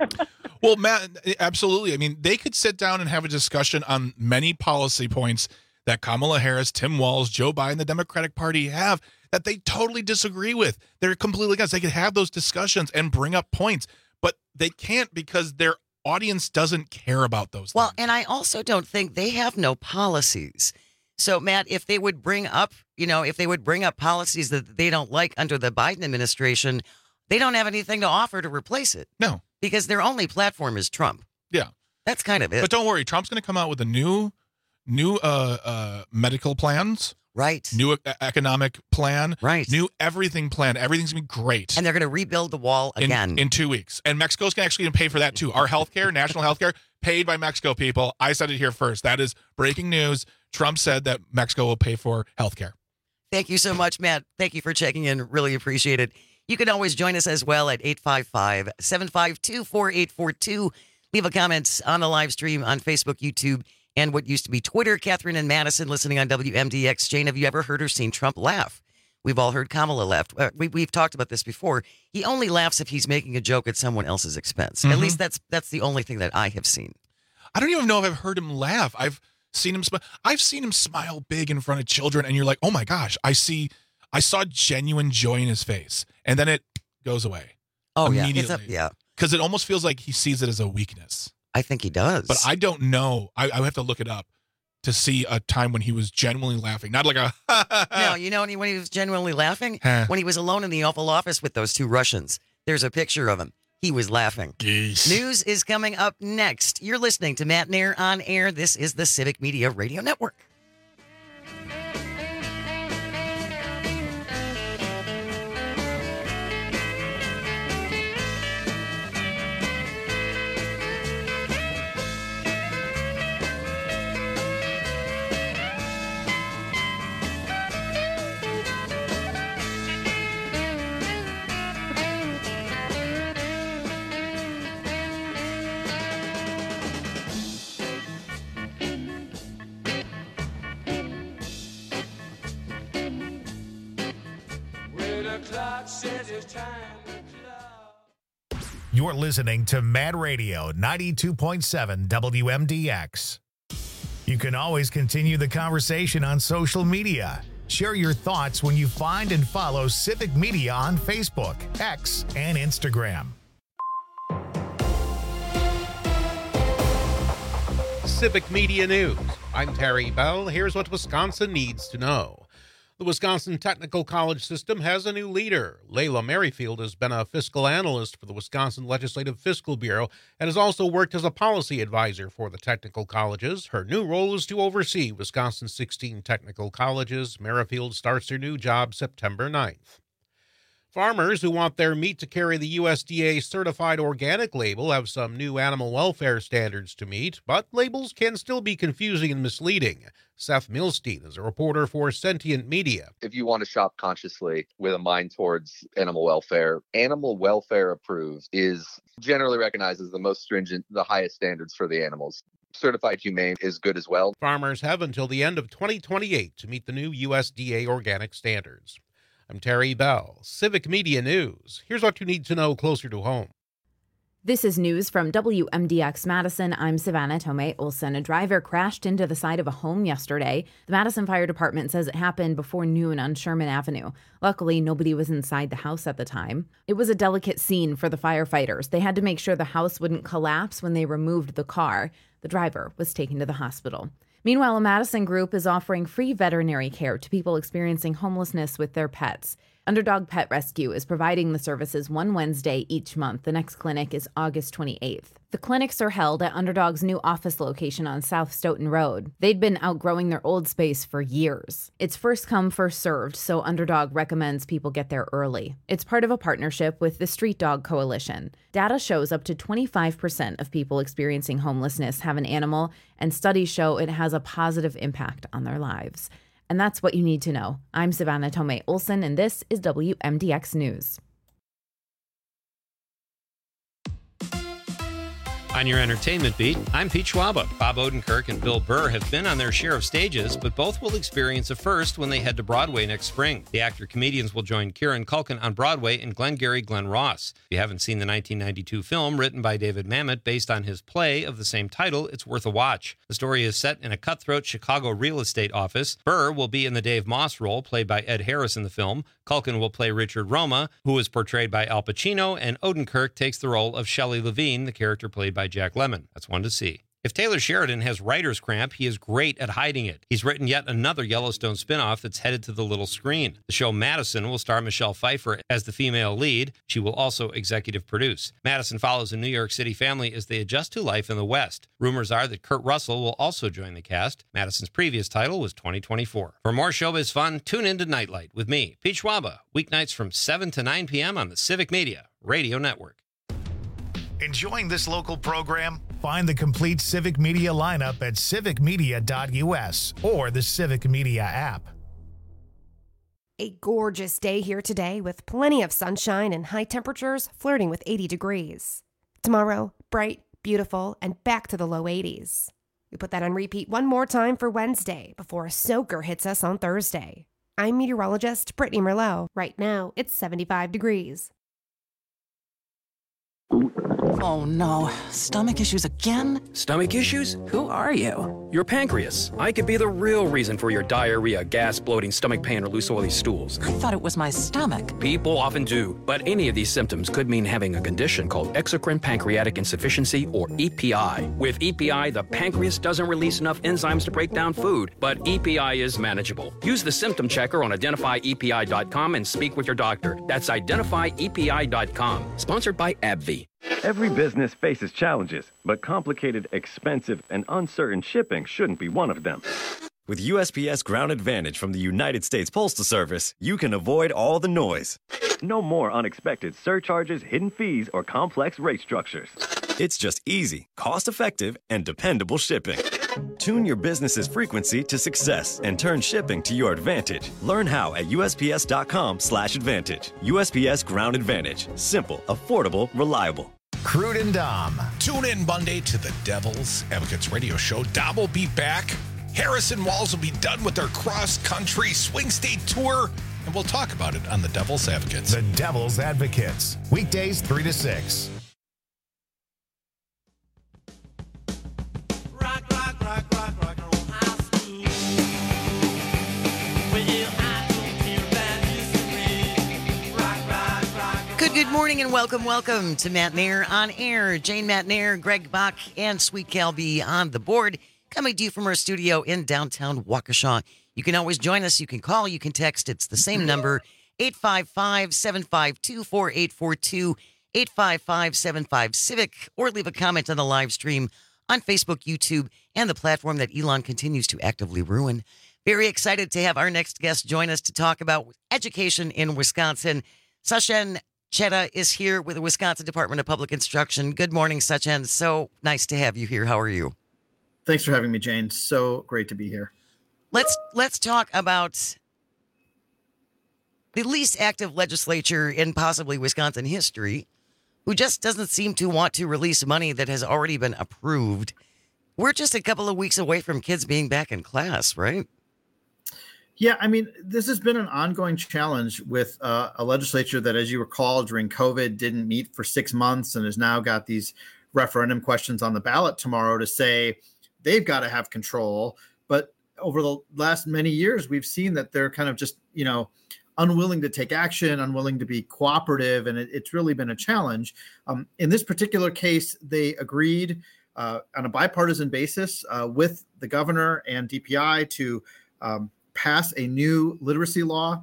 S4: Well, Matt, absolutely. I mean, they could sit down and have a discussion on many policy points that Kamala Harris, Tim Walz, Joe Biden, the Democratic Party have that they totally disagree with. They're completely against. They could have those discussions and bring up points, but they can't because their audience doesn't care about those
S15: Well, and I also don't think they have no policies. So, Matt, if they would bring up, you know, if they would bring up policies that they don't like under the Biden administration, they don't have anything to offer to replace it.
S4: No.
S15: Because their only platform is Trump.
S4: Yeah.
S15: That's kind of it.
S4: But don't worry, Trump's going to come out with a new, new uh, uh, medical plans,
S15: right?
S4: New e- economic plan,
S15: right?
S4: New everything plan. Everything's going to be great.
S15: And they're going to rebuild the wall
S4: in,
S15: again
S4: in two weeks. And Mexico's going to actually pay for that too. Our healthcare, national healthcare, paid by Mexico people. I said it here first. That is breaking news. Trump said that Mexico will pay for healthcare.
S15: Thank you so much, Matt. Thank you for checking in. Really appreciate it. You can always join us as well at eight five five, seven five two, four eight four two. Leave a comment on the live stream on Facebook, YouTube, and what used to be Twitter. Catherine and Madison listening on W M D X. Jane, have you ever heard or seen Trump laugh? We've all heard Kamala laugh. Uh, we, we've talked about this before. He only laughs if he's making a joke at someone else's expense.
S4: Mm-hmm.
S15: At least that's that's the only thing that I have seen.
S4: I don't even know if I've heard him laugh. I've seen him smile. I've seen him smile big in front of children, and you're like, oh my gosh, I see, I saw genuine joy in his face, and then it goes away.
S15: Oh yeah,
S4: immediately.
S15: it's up, yeah.
S4: Because it almost feels like he sees it as a weakness.
S15: I think he does,
S4: but I don't know. I, I have to look it up to see a time when he was genuinely laughing, not like a.
S15: No, you know when he, when he was genuinely laughing
S4: Huh.
S15: when he was alone in the Oval Office with those two Russians. There's a picture of him. He was laughing.
S4: Geez.
S15: News is coming up next. You're listening to Matt Nair on Air. This is the Civic Media Radio Network.
S1: You're listening to Mad Radio ninety-two point seven W M D X. You can always continue the conversation on social media. Share your thoughts when you find and follow Civic Media on Facebook, X, and Instagram.
S5: Civic Media News. I'm Terry Bell. Here's what Wisconsin needs to know. The Wisconsin Technical College system has a new leader. Layla Merrifield has been a fiscal analyst for the Wisconsin Legislative Fiscal Bureau and has also worked as a policy advisor for the technical colleges. Her new role is to oversee Wisconsin's sixteen technical colleges. Merrifield starts her new job September ninth. Farmers who want their meat to carry the U S D A certified organic label have some new animal welfare standards to meet, but labels can still be confusing and misleading. Seth Milstein is a reporter for Sentient Media.
S9: If you want to shop consciously with a mind towards animal welfare, Animal Welfare Approved is generally recognized as the most stringent, the highest standards for the animals. Certified Humane is good as well.
S5: Farmers have until the end of twenty twenty-eight to meet the new U S D A organic standards. I'm Terry Bell, Civic Media News. Here's what you need to know closer to home.
S10: This is news from W M D X Madison. I'm Savannah Tomei Olson. A driver crashed into the side of a home yesterday. The Madison Fire Department says it happened before noon on Sherman Avenue. Luckily, nobody was inside the house at the time. It was a delicate scene for the firefighters. They had to make sure the house wouldn't collapse when they removed the car. The driver was taken to the hospital. Meanwhile, a Madison group is offering free veterinary care to people experiencing homelessness with their pets. Underdog Pet Rescue is providing the services one Wednesday each month. The next clinic is August twenty-eighth. The clinics are held at Underdog's new office location on South Stoughton Road. They'd been outgrowing their old space for years. It's first come, first served, so Underdog recommends people get there early. It's part of a partnership with the Street Dog Coalition. Data shows up to twenty-five percent of people experiencing homelessness have an animal, and studies show it has a positive impact on their lives. And that's what you need to know. I'm Savannah Tomei Olson, and this is W M D X News.
S11: On your entertainment beat, I'm Pete Schwaba. Bob Odenkirk and Bill Burr have been on their share of stages, but both will experience a first when they head to Broadway next spring. The actor-comedians will join Kieran Culkin on Broadway in Glengarry Glen Ross. If you haven't seen the nineteen ninety-two film written by David Mamet based on his play of the same title, it's worth a watch. The story is set in a cutthroat Chicago real estate office. Burr will be in the Dave Moss role, played by Ed Harris in the film. Culkin will play Richard Roma, who is portrayed by Al Pacino, and Odenkirk takes the role of Shelley Levine, the character played by Jack Lemmon. That's one to see. If Taylor Sheridan has writer's cramp, he is great at hiding it. He's written yet another Yellowstone spinoff that's headed to the little screen. The show Madison will star Michelle Pfeiffer as the female lead. She will also executive produce. Madison follows a New York City family as they adjust to life in the West. Rumors are that Kurt Russell will also join the cast. Madison's previous title was twenty twenty-four. For more showbiz fun, tune in to Nightlight with me, Pete Schwaba, weeknights from seven to nine p.m. on the Civic Media Radio Network.
S1: Enjoying this local program? Find the complete Civic Media lineup at civic media dot u s or the Civic Media app.
S12: A gorgeous day here today with plenty of sunshine and high temperatures flirting with eighty degrees. Tomorrow, bright, beautiful, and back to the low eighties. We put that on repeat one more time for Wednesday before a soaker hits us on Thursday. I'm meteorologist Brittany Merlot. Right now, it's seventy-five degrees.
S24: Oh no, stomach issues again?
S25: Stomach issues?
S24: Who are you?
S25: Your pancreas. I could be the real reason for your diarrhea, gas, bloating, stomach pain, or loose oily stools.
S24: I thought it was my stomach.
S25: People often do, but any of these symptoms could mean having a condition called exocrine pancreatic insufficiency, or E P I. With E P I, the pancreas doesn't release enough enzymes to break down food, but E P I is manageable. Use the symptom checker on identify E P I dot com and speak with your doctor. That's identify E P I dot com. Sponsored by AbbVie.
S26: Every business faces challenges, but complicated, expensive, and uncertain shipping shouldn't be one of them.
S27: With U S P S Ground Advantage from the United States Postal Service, you can avoid all the noise.
S26: No more unexpected surcharges, hidden fees, or complex rate structures.
S27: It's just easy, cost-effective, and dependable shipping. Tune your business's frequency to success and turn shipping to your advantage. Learn how at U S P S dot com slash advantage. U S P S Ground Advantage. Simple, affordable, reliable.
S1: Crude and Dom.
S28: Tune in Monday to the Devil's Advocates radio show. Dom will be back. Harrison Walls will be done with their cross-country swing state tour, and we'll talk about it on the Devil's Advocates.
S1: The Devil's Advocates. Weekdays three to six.
S29: Rock, rock, rock, rock, rock, roll high school. Well,
S15: Good morning and welcome, welcome to Matt Nair on Air. Jane Matt Nair, Greg Bach, and Sweet Cal B on the board, coming to you from our studio in downtown Waukesha. You can always join us. You can call, you can text. It's the same number, eight five five, seven five two, four eight four two, eight five five, seven five, Civic, or leave a comment on the live stream on Facebook, YouTube, and the platform that Elon continues to actively ruin. Very excited to have our next guest join us to talk about education in Wisconsin. Sachin Chheda is here with the Wisconsin Department of Public Instruction. Good morning, Sachin. So nice to have you here. How are you?
S2: Thanks for having me, Jane. So great to be here.
S15: Let's let's talk about the least active legislature in possibly Wisconsin history, who just doesn't seem to want to release money that has already been approved. We're just a couple of weeks away from kids being back in class, right?
S2: Yeah, I mean, this has been an ongoing challenge with uh, a legislature that, as you recall, during COVID didn't meet for six months and has now got these referendum questions on the ballot tomorrow to say they've got to have control. But over the last many years, we've seen that they're kind of just, you know, unwilling to take action, unwilling to be cooperative, and it, it's really been a challenge. Um, in this particular case, they agreed uh, on a bipartisan basis uh, with the governor and D P I to um, pass a new literacy law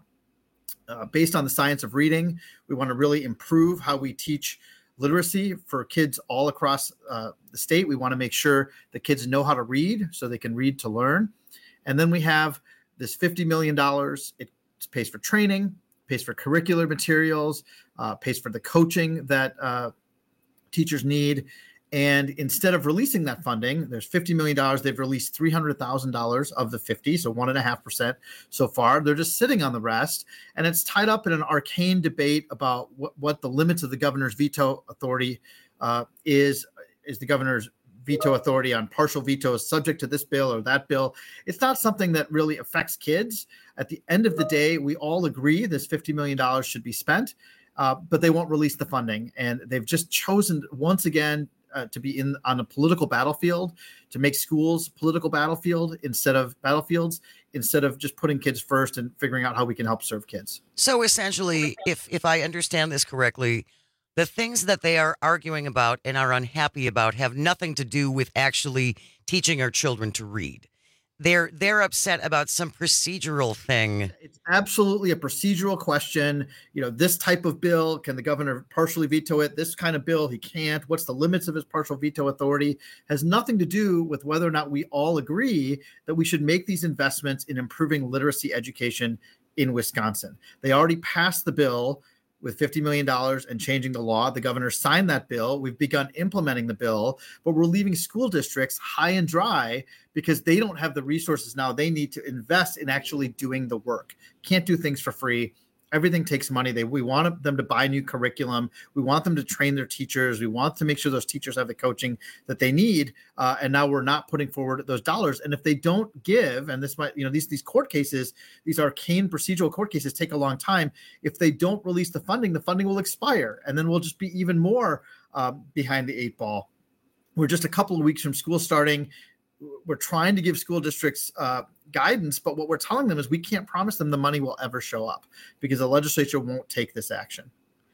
S2: uh, based on the science of reading. We want to really improve how we teach literacy for kids all across uh, the state. We want to make sure the kids know how to read so they can read to learn. And then we have this fifty million dollars. It pays for training, pays for curricular materials, uh, pays for the coaching that uh, teachers need. And instead of releasing that funding, there's fifty million dollars. They've released three hundred thousand dollars of the fifty, so one and a half percent so far. They're just sitting on the rest. And it's tied up in an arcane debate about what, what the limits of the governor's veto authority uh, is. Is the governor's veto authority on partial vetoes subject to this bill or that bill? It's not something that really affects kids. At the end of the day, we all agree this fifty million dollars should be spent, uh, but they won't release the funding. And they've just chosen once again Uh, to be in on a political battlefield, to make schools political battlefield instead of battlefields, instead of just putting kids first and figuring out how we can help serve kids.
S15: So essentially, if if I understand this correctly, the things that they are arguing about and are unhappy about have nothing to do with actually teaching our children to read. They're they're upset about some procedural thing.
S2: It's absolutely a procedural question. You know, this type of bill, can the governor partially veto it? This kind of bill, he can't. What's the limits of his partial veto authority? Has nothing to do with whether or not we all agree that we should make these investments in improving literacy education in Wisconsin. They already passed the bill with fifty million dollars and changing the law. The governor signed that bill. We've begun implementing the bill, but we're leaving school districts high and dry because they don't have the resources now. They need to invest in actually doing the work. Can't do things for free. Everything takes money. They, we want them to buy new curriculum. We want them to train their teachers. We want to make sure those teachers have the coaching that they need. Uh, and now we're not putting forward those dollars. And if they don't give, and this might, you know, these, these court cases, these arcane procedural court cases take a long time. If they don't release the funding, the funding will expire. And then we'll just be even more uh, behind the eight ball. We're just a couple of weeks from school starting. We're trying to give school districts uh, guidance, but what we're telling them is we can't promise them the money will ever show up because the legislature won't take this action.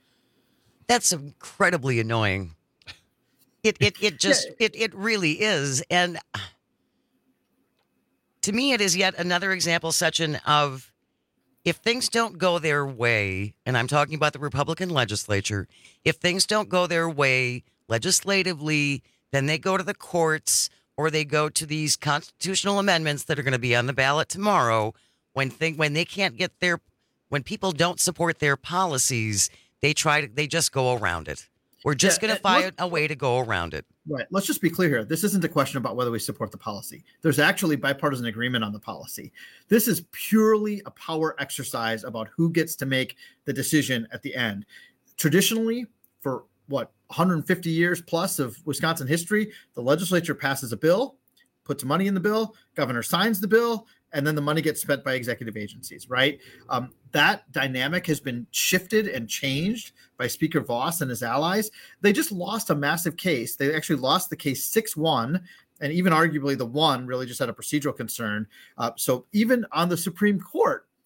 S15: That's incredibly annoying. It it it just yeah. it it really is, and to me, it is yet another example, Sachin, of if things don't go their way, and I'm talking about the Republican legislature. If things don't go their way legislatively, then they go to the courts. Or they go to these constitutional amendments that are going to be on the ballot tomorrow. When thing when they can't get their, when people don't support their policies, they try to they just go around it. We're just yeah, going to find a way to go around it.
S2: Right. Let's just be clear here. This isn't a question about whether we support the policy. There's actually bipartisan agreement on the policy. This is purely a power exercise about who gets to make the decision at the end. Traditionally, for what, one hundred fifty years plus of Wisconsin history, the legislature passes a bill, puts money in the bill, governor signs the bill, and then the money gets spent by executive agencies, right? Um, that dynamic has been shifted and changed by Speaker Voss and his allies. They just lost a massive case. They actually lost the case six one, and even arguably the one really just had a procedural concern. Uh, so even on the Supreme Court,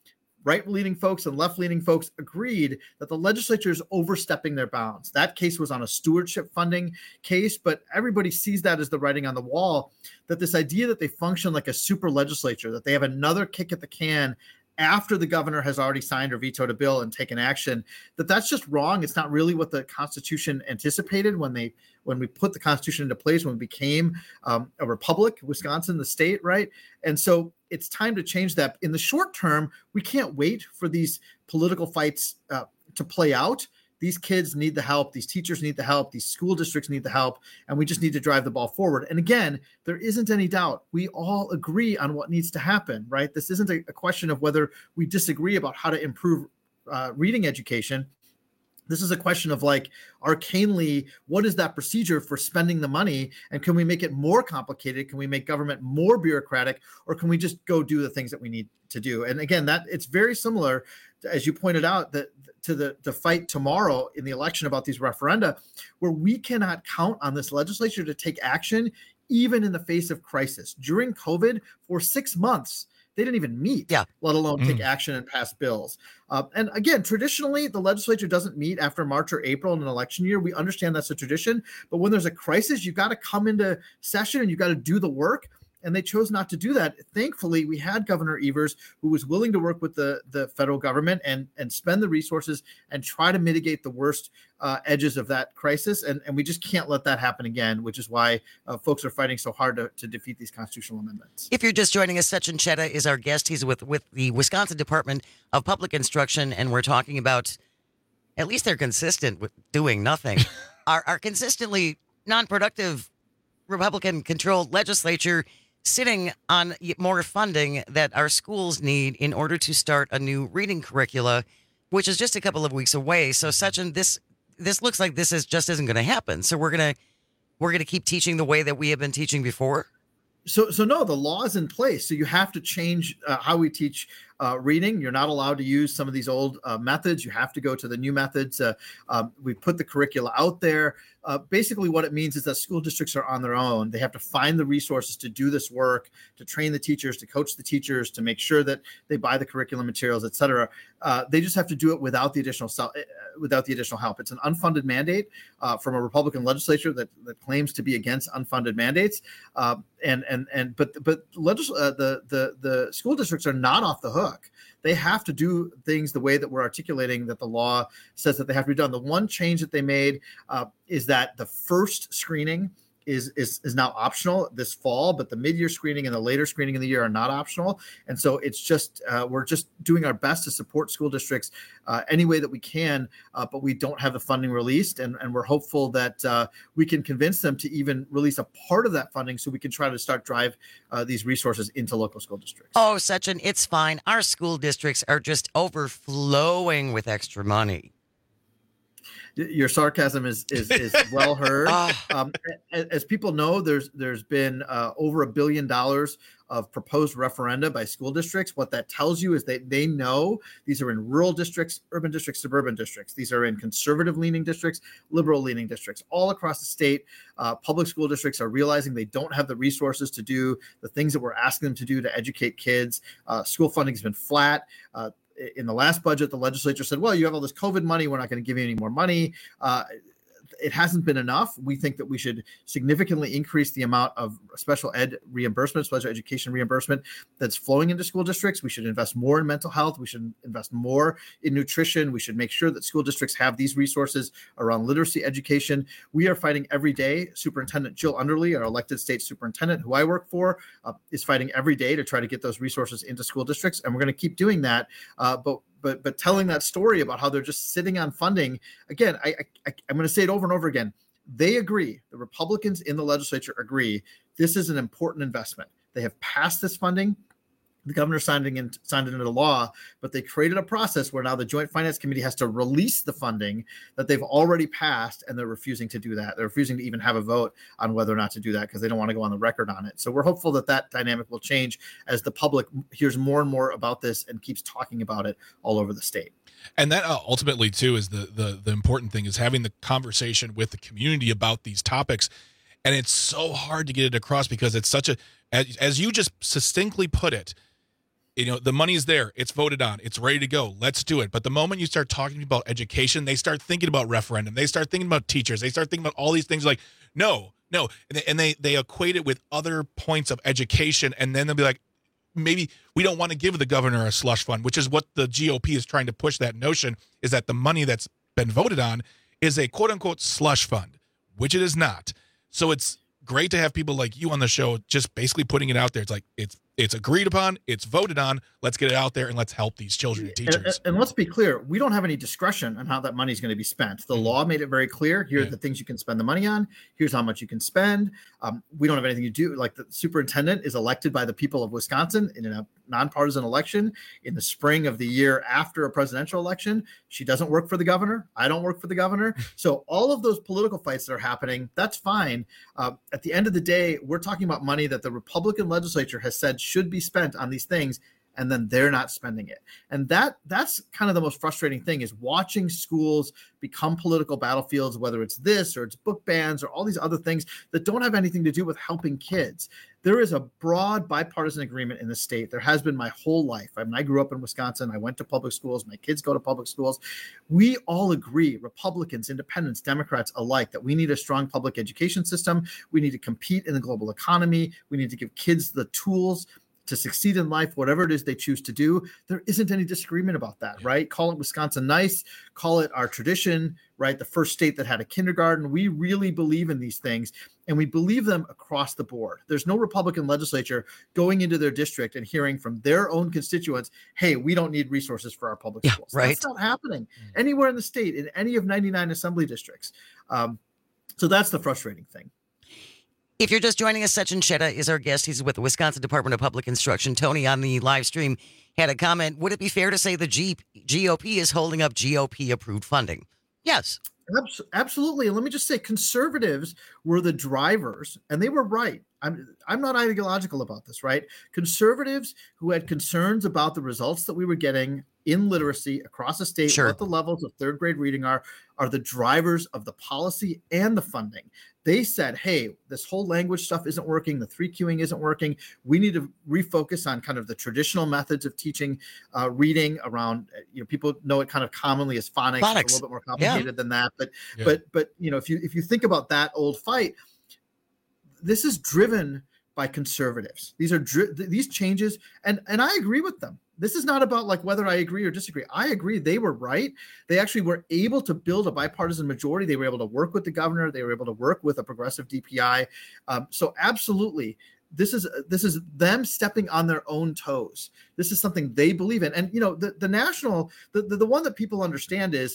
S2: right-leaning folks and left-leaning folks agreed that the legislature is overstepping their bounds. That case was on a stewardship funding case, but everybody sees that as the writing on the wall, that this idea that they function like a super legislature, that they have another kick at the can after the governor has already signed or vetoed a bill and taken action, that that's just wrong. It's not really what the Constitution anticipated when they when we put the Constitution into place, when it became um, a republic, Wisconsin, the state, right? And so it's time to change that. In the short term, we can't wait for these political fights uh, to play out. These kids need the help. These teachers need the help. These school districts need the help. And we just need to drive the ball forward. And again, there isn't any doubt. We all agree on what needs to happen, right? This isn't a, a question of whether we disagree about how to improve uh, reading education. This is a question of like arcanely, what is that procedure for spending the money? And can we make it more complicated? Can we make government more bureaucratic? Or can we just go do the things that we need to do? And again, that it's very similar, as you pointed out, that to the, the fight tomorrow in the election about these referenda, where we cannot count on this legislature to take action, even in the face of crisis. During COVID, for six months, they didn't even meet, yeah. let alone mm. take action and pass bills. Uh, and again, traditionally, the legislature doesn't meet after March or April in an election year. We understand that's a tradition. But when there's a crisis, you've got to come into session and you've got to do the work. And they chose not to do that. Thankfully, we had Governor Evers, who was willing to work with the, the federal government and, and spend the resources and try to mitigate the worst uh, edges of that crisis. And, and we just can't let that happen again, which is why uh, folks are fighting so hard to, to defeat these constitutional amendments.
S15: If you're just joining us, Sachin Chetta is our guest. He's with, with the Wisconsin Department of Public Instruction, and we're talking about, at least they're consistent with doing nothing, our, our consistently non-productive Republican-controlled legislature sitting on more funding that our schools need in order to start a new reading curricula, which is just a couple of weeks away. So, Sachin, this this looks like this is just isn't going to happen. So we're gonna we're gonna keep teaching the way that we have been teaching before.
S2: So, so no, the law is in place. So you have to change uh, how we teach uh, reading. You're not allowed to use some of these old uh, methods. You have to go to the new methods. Uh, um, we put the curricula out there. Uh, basically, what it means is that school districts are on their own. They have to find the resources to do this work, to train the teachers, to coach the teachers, to make sure that they buy the curriculum materials, et cetera. Uh, they just have to do it without the additional uh, without the additional help. It's an unfunded mandate uh, from a Republican legislature that, that claims to be against unfunded mandates. Uh, and and and but but legis- uh, the the the school districts are not off the hook. They have to do things the way that we're articulating that the law says that they have to be done. The one change that they made uh, is that the first screening is, is is now optional this fall, but the mid-year screening and the later screening in the year are not optional. And so it's just uh, we're just doing our best to support school districts uh, any way that we can, uh, but we don't have the funding released. And, and we're hopeful that uh, we can convince them to even release a part of that funding so we can try to start drive uh, these resources into local school districts.
S15: Oh, Sachin, it's fine. Our school districts are just overflowing with extra money.
S2: Your sarcasm is is, is well heard. Um, as people know, there's there's been uh, over a billion dollars of proposed referenda by school districts. What that tells you is that they know these are in rural districts, urban districts, suburban districts. These are in conservative leaning districts, liberal leaning districts. All across the state, uh, public school districts are realizing they don't have the resources to do the things that we're asking them to do to educate kids. Uh, school funding has been flat. Uh, In the last budget, the legislature said, well, you have all this COVID money. We're not going to give you any more money. Uh, it hasn't been enough. We think that we should significantly increase the amount of special ed reimbursement, special education reimbursement that's flowing into school districts. We should invest more in mental health. We should invest more in nutrition. We should make sure that school districts have these resources around literacy education. We are fighting every day. Superintendent Jill Underly, our elected state superintendent, who I work for, uh, is fighting every day to try to get those resources into school districts. And we're going to keep doing that. Uh, but But but telling that story about how they're just sitting on funding, again, I, I, I'm going to say it over and over again. They agree. The Republicans in the legislature agree. This is an important investment. They have passed this funding. The governor signed it, in, signed it into law, but they created a process where now the Joint Finance Committee has to release the funding that they've already passed, and they're refusing to do that. They're refusing to even have a vote on whether or not to do that because they don't want to go on the record on it. So we're hopeful that that dynamic will change as the public hears more and more about this and keeps talking about it all over the state.
S4: And that uh, ultimately, too, is the, the the important thing is having the conversation with the community about these topics. And it's so hard to get it across because it's such a, as, as you just succinctly put it, You know, the money's there. It's voted on. It's ready to go. Let's do it. But the moment you start talking about education, they start thinking about referendum. They start thinking about teachers. They start thinking about all these things like, no, no. And they, and they, they equate it with other points of education. And then they'll be like, maybe we don't want to give the governor a slush fund, which is what the G O P is trying to push, that notion is that the money that's been voted on is a quote unquote slush fund, which it is not. So it's great to have people like you on the show just basically putting it out there. It's like, it's It's agreed upon. It's voted on. Let's get it out there and let's help these children and teachers.
S2: And, and let's be clear. We don't have any discretion on how that money is going to be spent. The law made it very clear. Here are
S4: Yeah.
S2: the things you can spend the money on. Here's how much you can spend. Um, we don't have anything to do. Like the superintendent is elected by the people of Wisconsin in a nonpartisan election in the spring of the year after a presidential election. She doesn't work for the governor. I don't work for the governor. So all of those political fights that are happening, that's fine. Uh, at the end of the day, we're talking about money that the Republican legislature has said should be spent on these things, and then they're not spending it. And that that's kind of the most frustrating thing, is watching schools become political battlefields, whether it's this or it's book bans or all these other things that don't have anything to do with helping kids. There is a broad bipartisan agreement in the state. There has been my whole life. I mean, I grew up in Wisconsin. I went to public schools. My kids go to public schools. We all agree, Republicans, independents, Democrats alike, that we need a strong public education system. We need to compete in the global economy. We need to give kids the tools to succeed in life, whatever it is they choose to do. There isn't any disagreement about that, right? Call it Wisconsin nice, call it our tradition, right? The first state that had a kindergarten. We really believe in these things, and we believe them across the board. There's no Republican legislature going into their district and hearing from their own constituents, hey, we don't need resources for our public
S15: Yeah,
S2: schools.
S15: right.
S2: That's not happening anywhere in the state, in any of ninety-nine assembly districts. Um, so that's the frustrating thing.
S15: If you're just joining us, Sachin Chetta is our guest. He's with the Wisconsin Department of Public Instruction. Tony on the live stream had a comment. Would it be fair to say the G- GOP is holding up G O P-approved funding? Yes.
S2: Abs- Absolutely. And let me just say, conservatives were the drivers, and they were right. I'm I'm not ideological about this, right? Conservatives who had concerns about the results that we were getting in literacy across the state,
S15: Sure.
S2: what the levels of third grade reading are, are the drivers of the policy and the funding. They said, hey, this whole language stuff isn't working. The three queuing isn't working. We need to refocus on kind of the traditional methods of teaching uh, reading around, you know, people know it kind of commonly as phonics.
S15: Phonics.
S2: It's a little bit more complicated
S15: Yeah.
S2: than that. But,
S4: Yeah.
S2: but, but, you know, if you, if you think about that old fight, this is driven by conservatives. These are dri- th- these changes, and and I agree with them. This is not about like whether I agree or disagree. I agree they were right. They actually were able to build a bipartisan majority. They were able to work with the governor. They were able to work with a progressive D P I. Um, so absolutely, this is this is them stepping on their own toes. This is something they believe in. And you know, the the national the the, the one that people understand is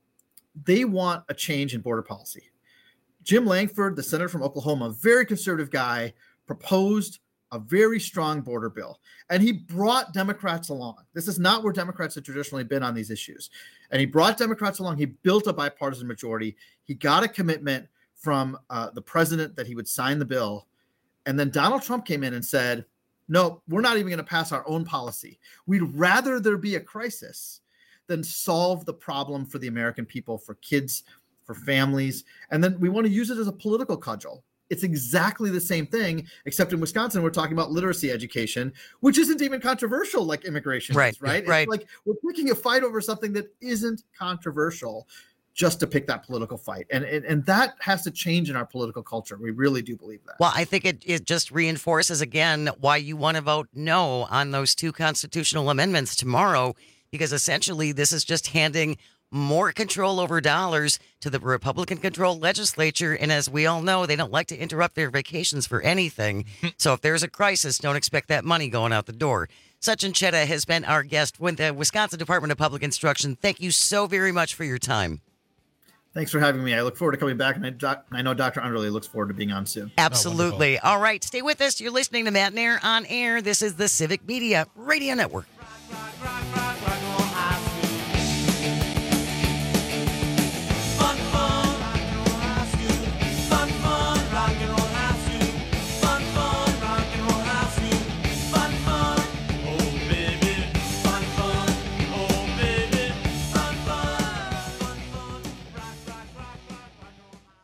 S2: they want a change in border policy. Jim Langford, the senator from Oklahoma, very conservative guy, proposed a very strong border bill, and he brought Democrats along. This is not where Democrats have traditionally been on these issues. And he brought Democrats along. He built a bipartisan majority. He got a commitment from uh, the president that he would sign the bill. And then Donald Trump came in and said, no, we're not even going to pass our own policy. We'd rather there be a crisis than solve the problem for the American people, for kids, for families. And then we want to use it as a political cudgel. It's exactly the same thing, except in Wisconsin, we're talking about literacy education, which isn't even controversial like immigration
S15: Right,
S2: is, right?
S15: right.
S2: It's like we're picking a fight over something that isn't controversial just to pick that political fight. And, and, and that has to change in our political culture. We really do believe that.
S15: Well, I think it, it just reinforces again why you want to vote no on those two constitutional amendments tomorrow, because essentially this is just handing more control over dollars to the Republican-controlled legislature. And as we all know, they don't like to interrupt their vacations for anything. So if there's a crisis, don't expect that money going out the door. Sachin Chetta has been our guest with the Wisconsin Department of Public Instruction. Thank you so very much for your time.
S2: Thanks for having me. I look forward to coming back, and I, doc, I know Doctor Underley looks forward to being on soon.
S15: Absolutely. All right, stay with us. You're listening to Matt Nair on Air. This is the Civic Media Radio Network.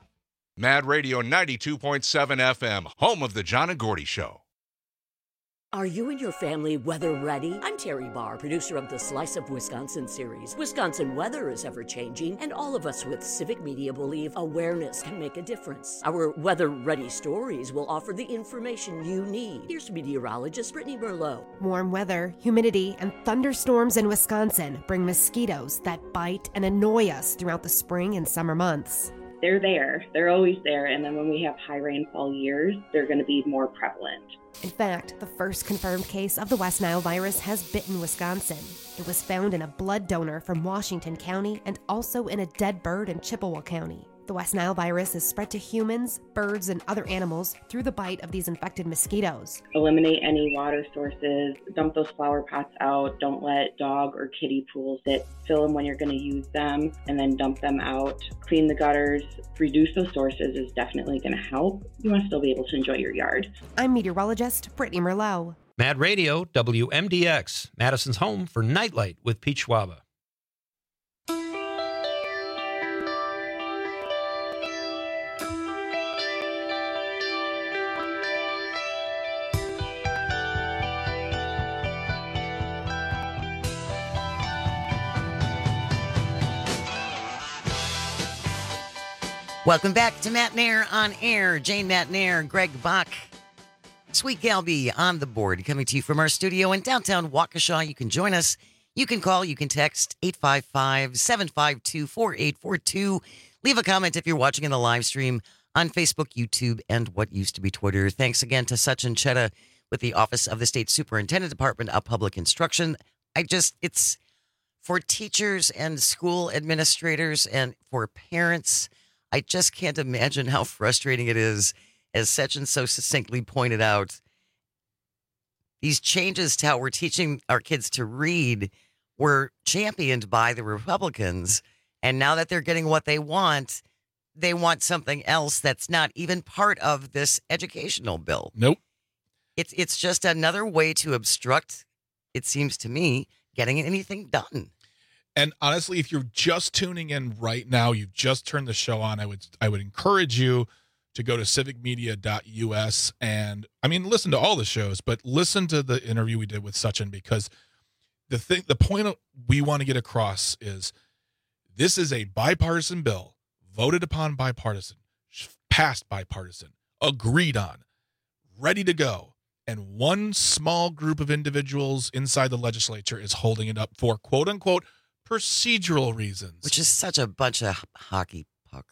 S8: Mad Radio ninety-two point seven F M, home of the John and Gordy Show.
S3: Are you and your family weather ready? I'm Terry Barr, producer of the Slice of Wisconsin series. Wisconsin weather is ever-changing, and all of us with Civic Media believe awareness can make a difference. Our weather-ready stories will offer the information you need. Here's meteorologist Brittany Merlot.
S12: Warm weather, humidity, and thunderstorms in Wisconsin bring mosquitoes that bite and annoy us throughout the spring and summer months.
S8: They're there. They're always there. And then when we have high rainfall years, they're going to be more prevalent.
S12: In fact, the first confirmed case of the West Nile virus has bitten Wisconsin. It was found in a blood donor from Washington County and also in a dead bird in Chippewa County. The West Nile virus is spread to humans, birds, and other animals through the bite of these infected mosquitoes.
S8: Eliminate any water sources, dump those flower pots out, don't let dog or kitty pools sit. Fill them when you're going to use them, and then dump them out. Clean the gutters, reduce those sources is definitely going to help. You want to still be able to enjoy your yard.
S12: I'm meteorologist Brittany Merlot.
S11: Mad Radio, W M D X, Madison's home for Nightlight with Pete Schwaba.
S15: Welcome back to Matt Nair on Air. Jane Matt Nair, Greg Bach, Sweet Galby on the board. Coming to you from our studio in downtown Waukesha. You can join us. You can call. You can text eight five five, seven five two, four eight four two. Leave a comment if you're watching in the live stream on Facebook, YouTube, and what used to be Twitter. Thanks again to Sachin Chetta with the Office of the State Superintendent, Department of Public Instruction. I just, it's for teachers and school administrators and for parents. I just can't imagine how frustrating it is, as Sachin so succinctly pointed out. These changes to how we're teaching our kids to read were championed by the Republicans, and now that they're getting what they want, they want something else that's not even part of this educational bill.
S4: Nope.
S15: It's it's just another way to obstruct, it seems to me, getting anything done.
S4: And honestly, if you're just tuning in right now, you've just turned the show on, I would I would encourage you to go to civic media dot U S and, I mean, listen to all the shows, but listen to the interview we did with Sachin, because the thing, the point we want to get across is this is a bipartisan bill, voted upon bipartisan, passed bipartisan, agreed on, ready to go. And one small group of individuals inside the legislature is holding it up for, quote unquote, procedural reasons,
S15: which is such a bunch of hockey puck.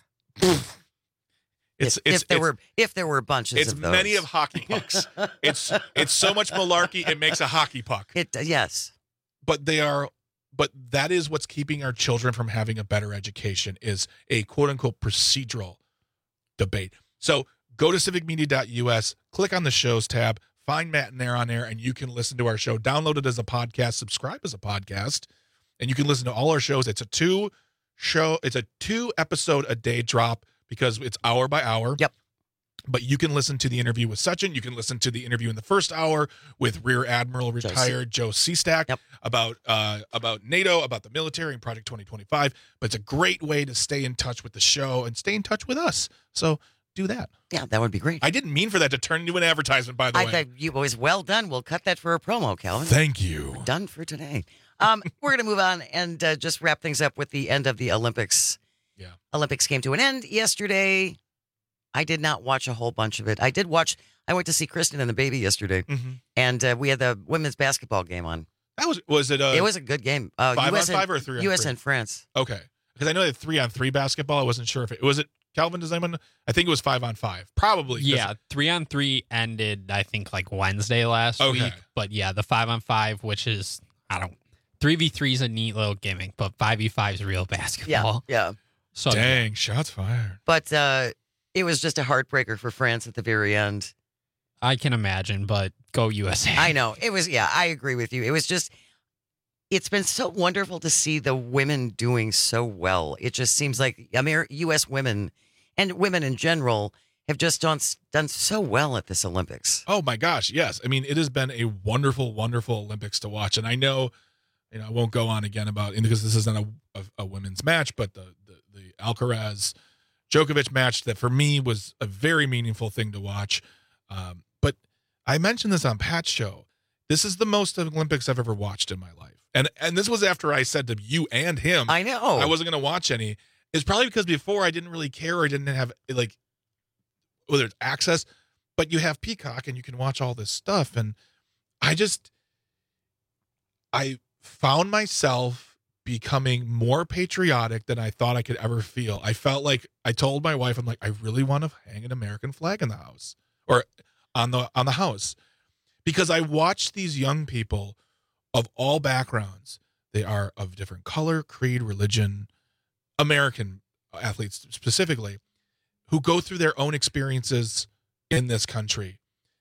S4: It's,
S15: if,
S4: it's
S15: if there
S4: it's,
S15: were if there were bunches
S4: it's
S15: of those.
S4: many of hockey pucks. it's it's so much malarkey it makes a hockey puck.
S15: It yes,
S4: but they are. But that is what's keeping our children from having a better education, is a quote unquote procedural debate. So go to civic media dot U S, click on the shows tab, find Matt Nair on Air, and you can listen to our show. Download it as a podcast, subscribe as a podcast. And you can listen to all our shows. It's a two show, it's a two episode a day drop because it's hour by hour.
S15: Yep.
S4: But you can listen to the interview with Sachin. You can listen to the interview in the first hour with Rear Admiral retired Joe Seastack
S15: yep.
S4: about uh, about NATO, about the military, and Project twenty twenty-five. But it's a great way to stay in touch with the show and stay in touch with us. So do that.
S15: Yeah, that would be great.
S4: I didn't mean for that to turn into an advertisement, by the
S15: I
S4: way.
S15: thought you was well done. We'll cut that for a promo, Calvin.
S4: Thank you.
S15: We're done for today. Um, we're going to move on and uh, just wrap things up with the end of the Olympics.
S4: Yeah.
S15: Olympics came to an end yesterday. I did not watch a whole bunch of it. I did watch, I went to see Kristen and the baby yesterday,
S4: mm-hmm.
S15: and uh, we had the women's basketball game on.
S4: That was, was it a...
S15: It was a good game. Uh,
S4: five
S15: U S
S4: on five
S15: and,
S4: or three on
S15: U S
S4: three?
S15: and France.
S4: Okay. Because I know they had three on three basketball. I wasn't sure if it... Was it, Calvin, does anyone... I think it was five on five. Probably.
S16: Yeah, three on three ended, I think, like Wednesday last
S4: okay.
S16: week. But yeah, the five on five, which is, I don't... three v three is a neat little gimmick, but five v five is real basketball.
S15: Yeah, yeah.
S16: So,
S4: Dang,
S16: yeah.
S4: shots fired.
S15: But uh, it was just a heartbreaker for France at the very end.
S16: I can imagine, but go U S A.
S15: I know. It was, yeah, I agree with you. It was just, it's been so wonderful to see the women doing so well. It just seems like Amer- U S women and women in general have just done, done so well at this Olympics.
S4: Oh, my gosh, yes. I mean, it has been a wonderful, wonderful Olympics to watch. And I know, you know, I won't go on again about, because this isn't a, a, a women's match, but the, the, the Alcaraz Djokovic match that for me was a very meaningful thing to watch. Um, but I mentioned this on Pat's show. This is the most Olympics I've ever watched in my life. And and this was after I said to you and him,
S15: I know
S4: I wasn't going to watch any. It's probably because before I didn't really care or I didn't have like whether it's access, but you have Peacock and you can watch all this stuff. And I just, I found myself becoming more patriotic than I thought I could ever feel. I felt like I told my wife, I'm like, I really want to hang an American flag in the house or on the on the house. Because I watched these young people of all backgrounds. They are of different color, creed, religion, American athletes specifically, who go through their own experiences in this country,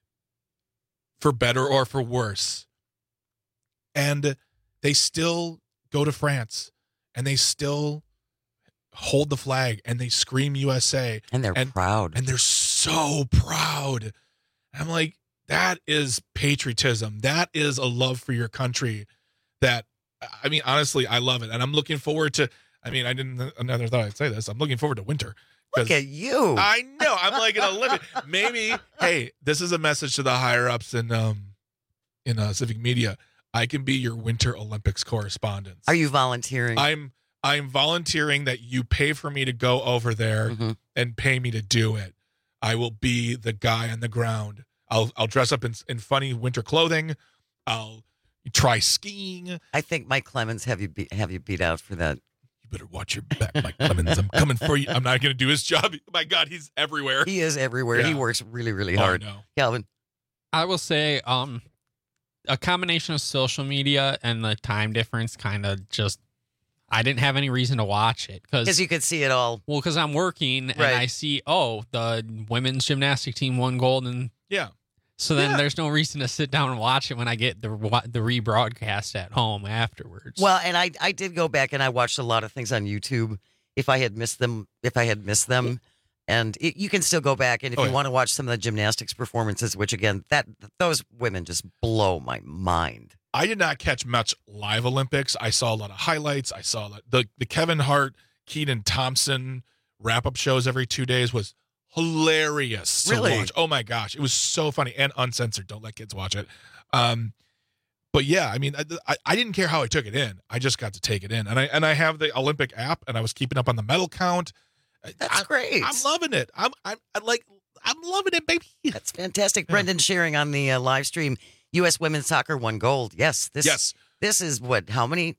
S4: for better or for worse. And they still go to France, and they still hold the flag, and they scream U S A.
S15: And they're
S4: and,
S15: proud.
S4: And they're so proud. I'm like, that is patriotism. That is a love for your country that, I mean, honestly, I love it. And I'm looking forward to, I mean, I didn't, I never thought I'd say this. I'm looking forward to winter.
S15: Look at you.
S4: I know. I'm like an Olympic. Maybe, hey, this is a message to the higher ups in, um, in uh, civic media. I can be your Winter Olympics correspondent.
S15: Are you volunteering?
S4: I'm, I'm volunteering that you pay for me to go over there
S15: mm-hmm.
S4: and pay me to do it. I will be the guy on the ground. I'll I'll dress up in in funny winter clothing. I'll try skiing.
S15: I think Mike Clemens have you beat have you beat out for that.
S4: You better watch your back, Mike Clemens. I'm coming for you. I'm not going to do his job. My God, he's everywhere.
S15: He is everywhere.
S4: Yeah.
S15: He works really really
S4: Oh,
S15: hard.
S4: no.
S15: Calvin,
S16: I will say, um, a combination of social media and the time difference kind of just. I didn't have any reason to watch it because
S15: you could see it all.
S16: Well, because I'm working and
S15: Right.
S16: I see, oh, the women's gymnastic team won gold, and
S4: yeah.
S16: So then
S4: Yeah.
S16: there's no reason to sit down and watch it when I get the the rebroadcast at home afterwards.
S15: Well, and I I did go back and I watched a lot of things on YouTube. If I had missed them, if I had missed them, and it, you can still go back and if
S4: Oh,
S15: you
S4: yeah.
S15: want to watch some of the gymnastics performances, which again, that those women just blow my mind.
S4: I did not catch much live Olympics. I saw a lot of highlights. I saw the the, the Kevin Hart, Keaton Thompson wrap up shows every two days was hilarious to
S15: Really?
S4: watch. Oh my gosh, it was so funny and uncensored. Don't let kids watch it. Um, but yeah, I mean, I, I didn't care how I took it in. I just got to take it in, and I and I have the Olympic app, and I was keeping up on the medal count.
S15: That's
S4: I,
S15: great.
S4: I'm loving it. I'm I'm, I'm like I'm loving it, baby.
S15: That's fantastic. Brendan sharing on the uh, live stream. U S women's soccer won gold. Yes. This,
S4: Yes.
S15: This is what, how many?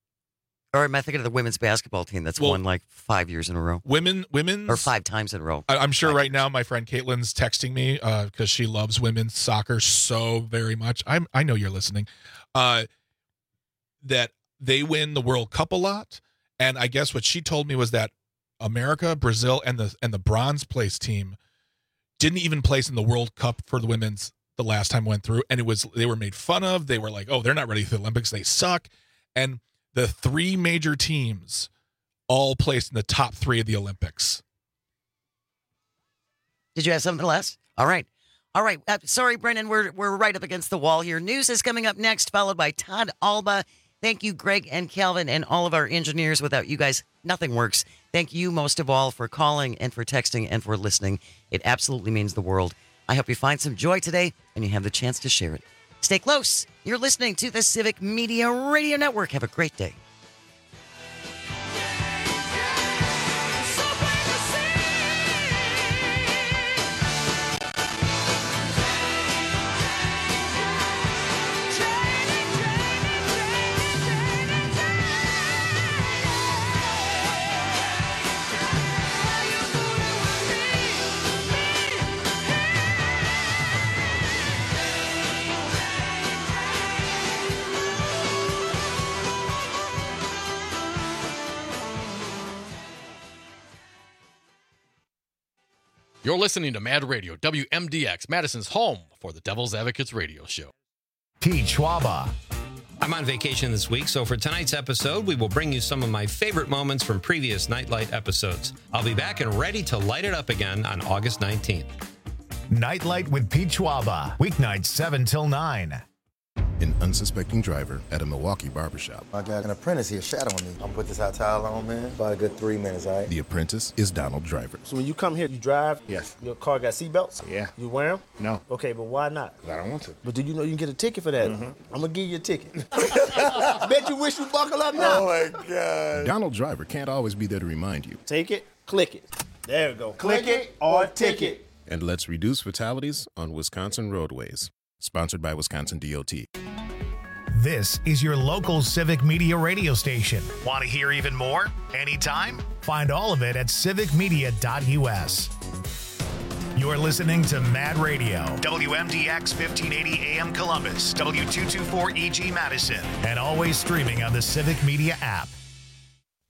S15: Or am I thinking of the women's basketball team that's
S4: Well,
S15: won like five years in a row?
S4: Women, women's
S15: Or five times in a row.
S4: I, I'm sure right now my friend Caitlin's texting me because uh, she loves women's soccer so very much. I'm I know you're listening. Uh, that they win the World Cup a lot, and I guess what she told me was that America, Brazil, and the and the bronze place team didn't even place in the World Cup for the women's the last time went through, and it was they were made fun of. They were like, "Oh, they're not ready for the Olympics. They suck." And the three major teams all placed in the top three of the Olympics.
S15: Did you have something less? All right. All right. Uh, sorry, Brendan. We're we're right up against the wall here. News is coming up next, followed by Todd Alba. Thank you, Greg and Calvin, and all of our engineers. Without you guys, nothing works. Thank you most of all for calling and for texting and for listening. It absolutely means the world. I hope you find some joy today and you have the chance to share it. Stay close. You're listening to the Civic Media Radio Network. Have a great day.
S13: You're listening to Mad Radio, W M D X, Madison's home for the Devil's Advocates radio show.
S1: Pete Schwaba.
S11: I'm on vacation this week, so for tonight's episode, we will bring you some of my favorite moments from previous Nightlight episodes. I'll be back and ready to light it up again on August nineteenth.
S1: Nightlight with Pete Schwaba. Weeknights seven till nine.
S6: an unsuspecting driver at a Milwaukee barbershop.
S14: I got an apprentice here shadowing me. I'm gonna put this hot towel on, man. About a good three minutes, all right?
S6: The apprentice is Donald Driver.
S17: So when you come here, you drive?
S6: Yes.
S17: Your car got seatbelts?
S6: Yeah.
S17: You wear them?
S6: No.
S17: Okay, but why not?
S6: I don't want to.
S17: But do you know you can get a ticket for that?
S6: Mm-hmm.
S17: I'm gonna give you a ticket. Bet you wish you buckle up now.
S6: Oh my God. Donald Driver can't always be there to remind you.
S17: Take it, click it. There we go. Click it or ticket.
S6: And let's reduce fatalities on Wisconsin roadways. Sponsored by Wisconsin D O T.
S1: This is your local Civic Media radio station. Want to hear even more? Anytime? Find all of it at civic media dot U S. You're listening to Mad Radio, W M D X fifteen eighty A M Columbus, W two twenty-four E G Madison, and always streaming on the Civic Media app.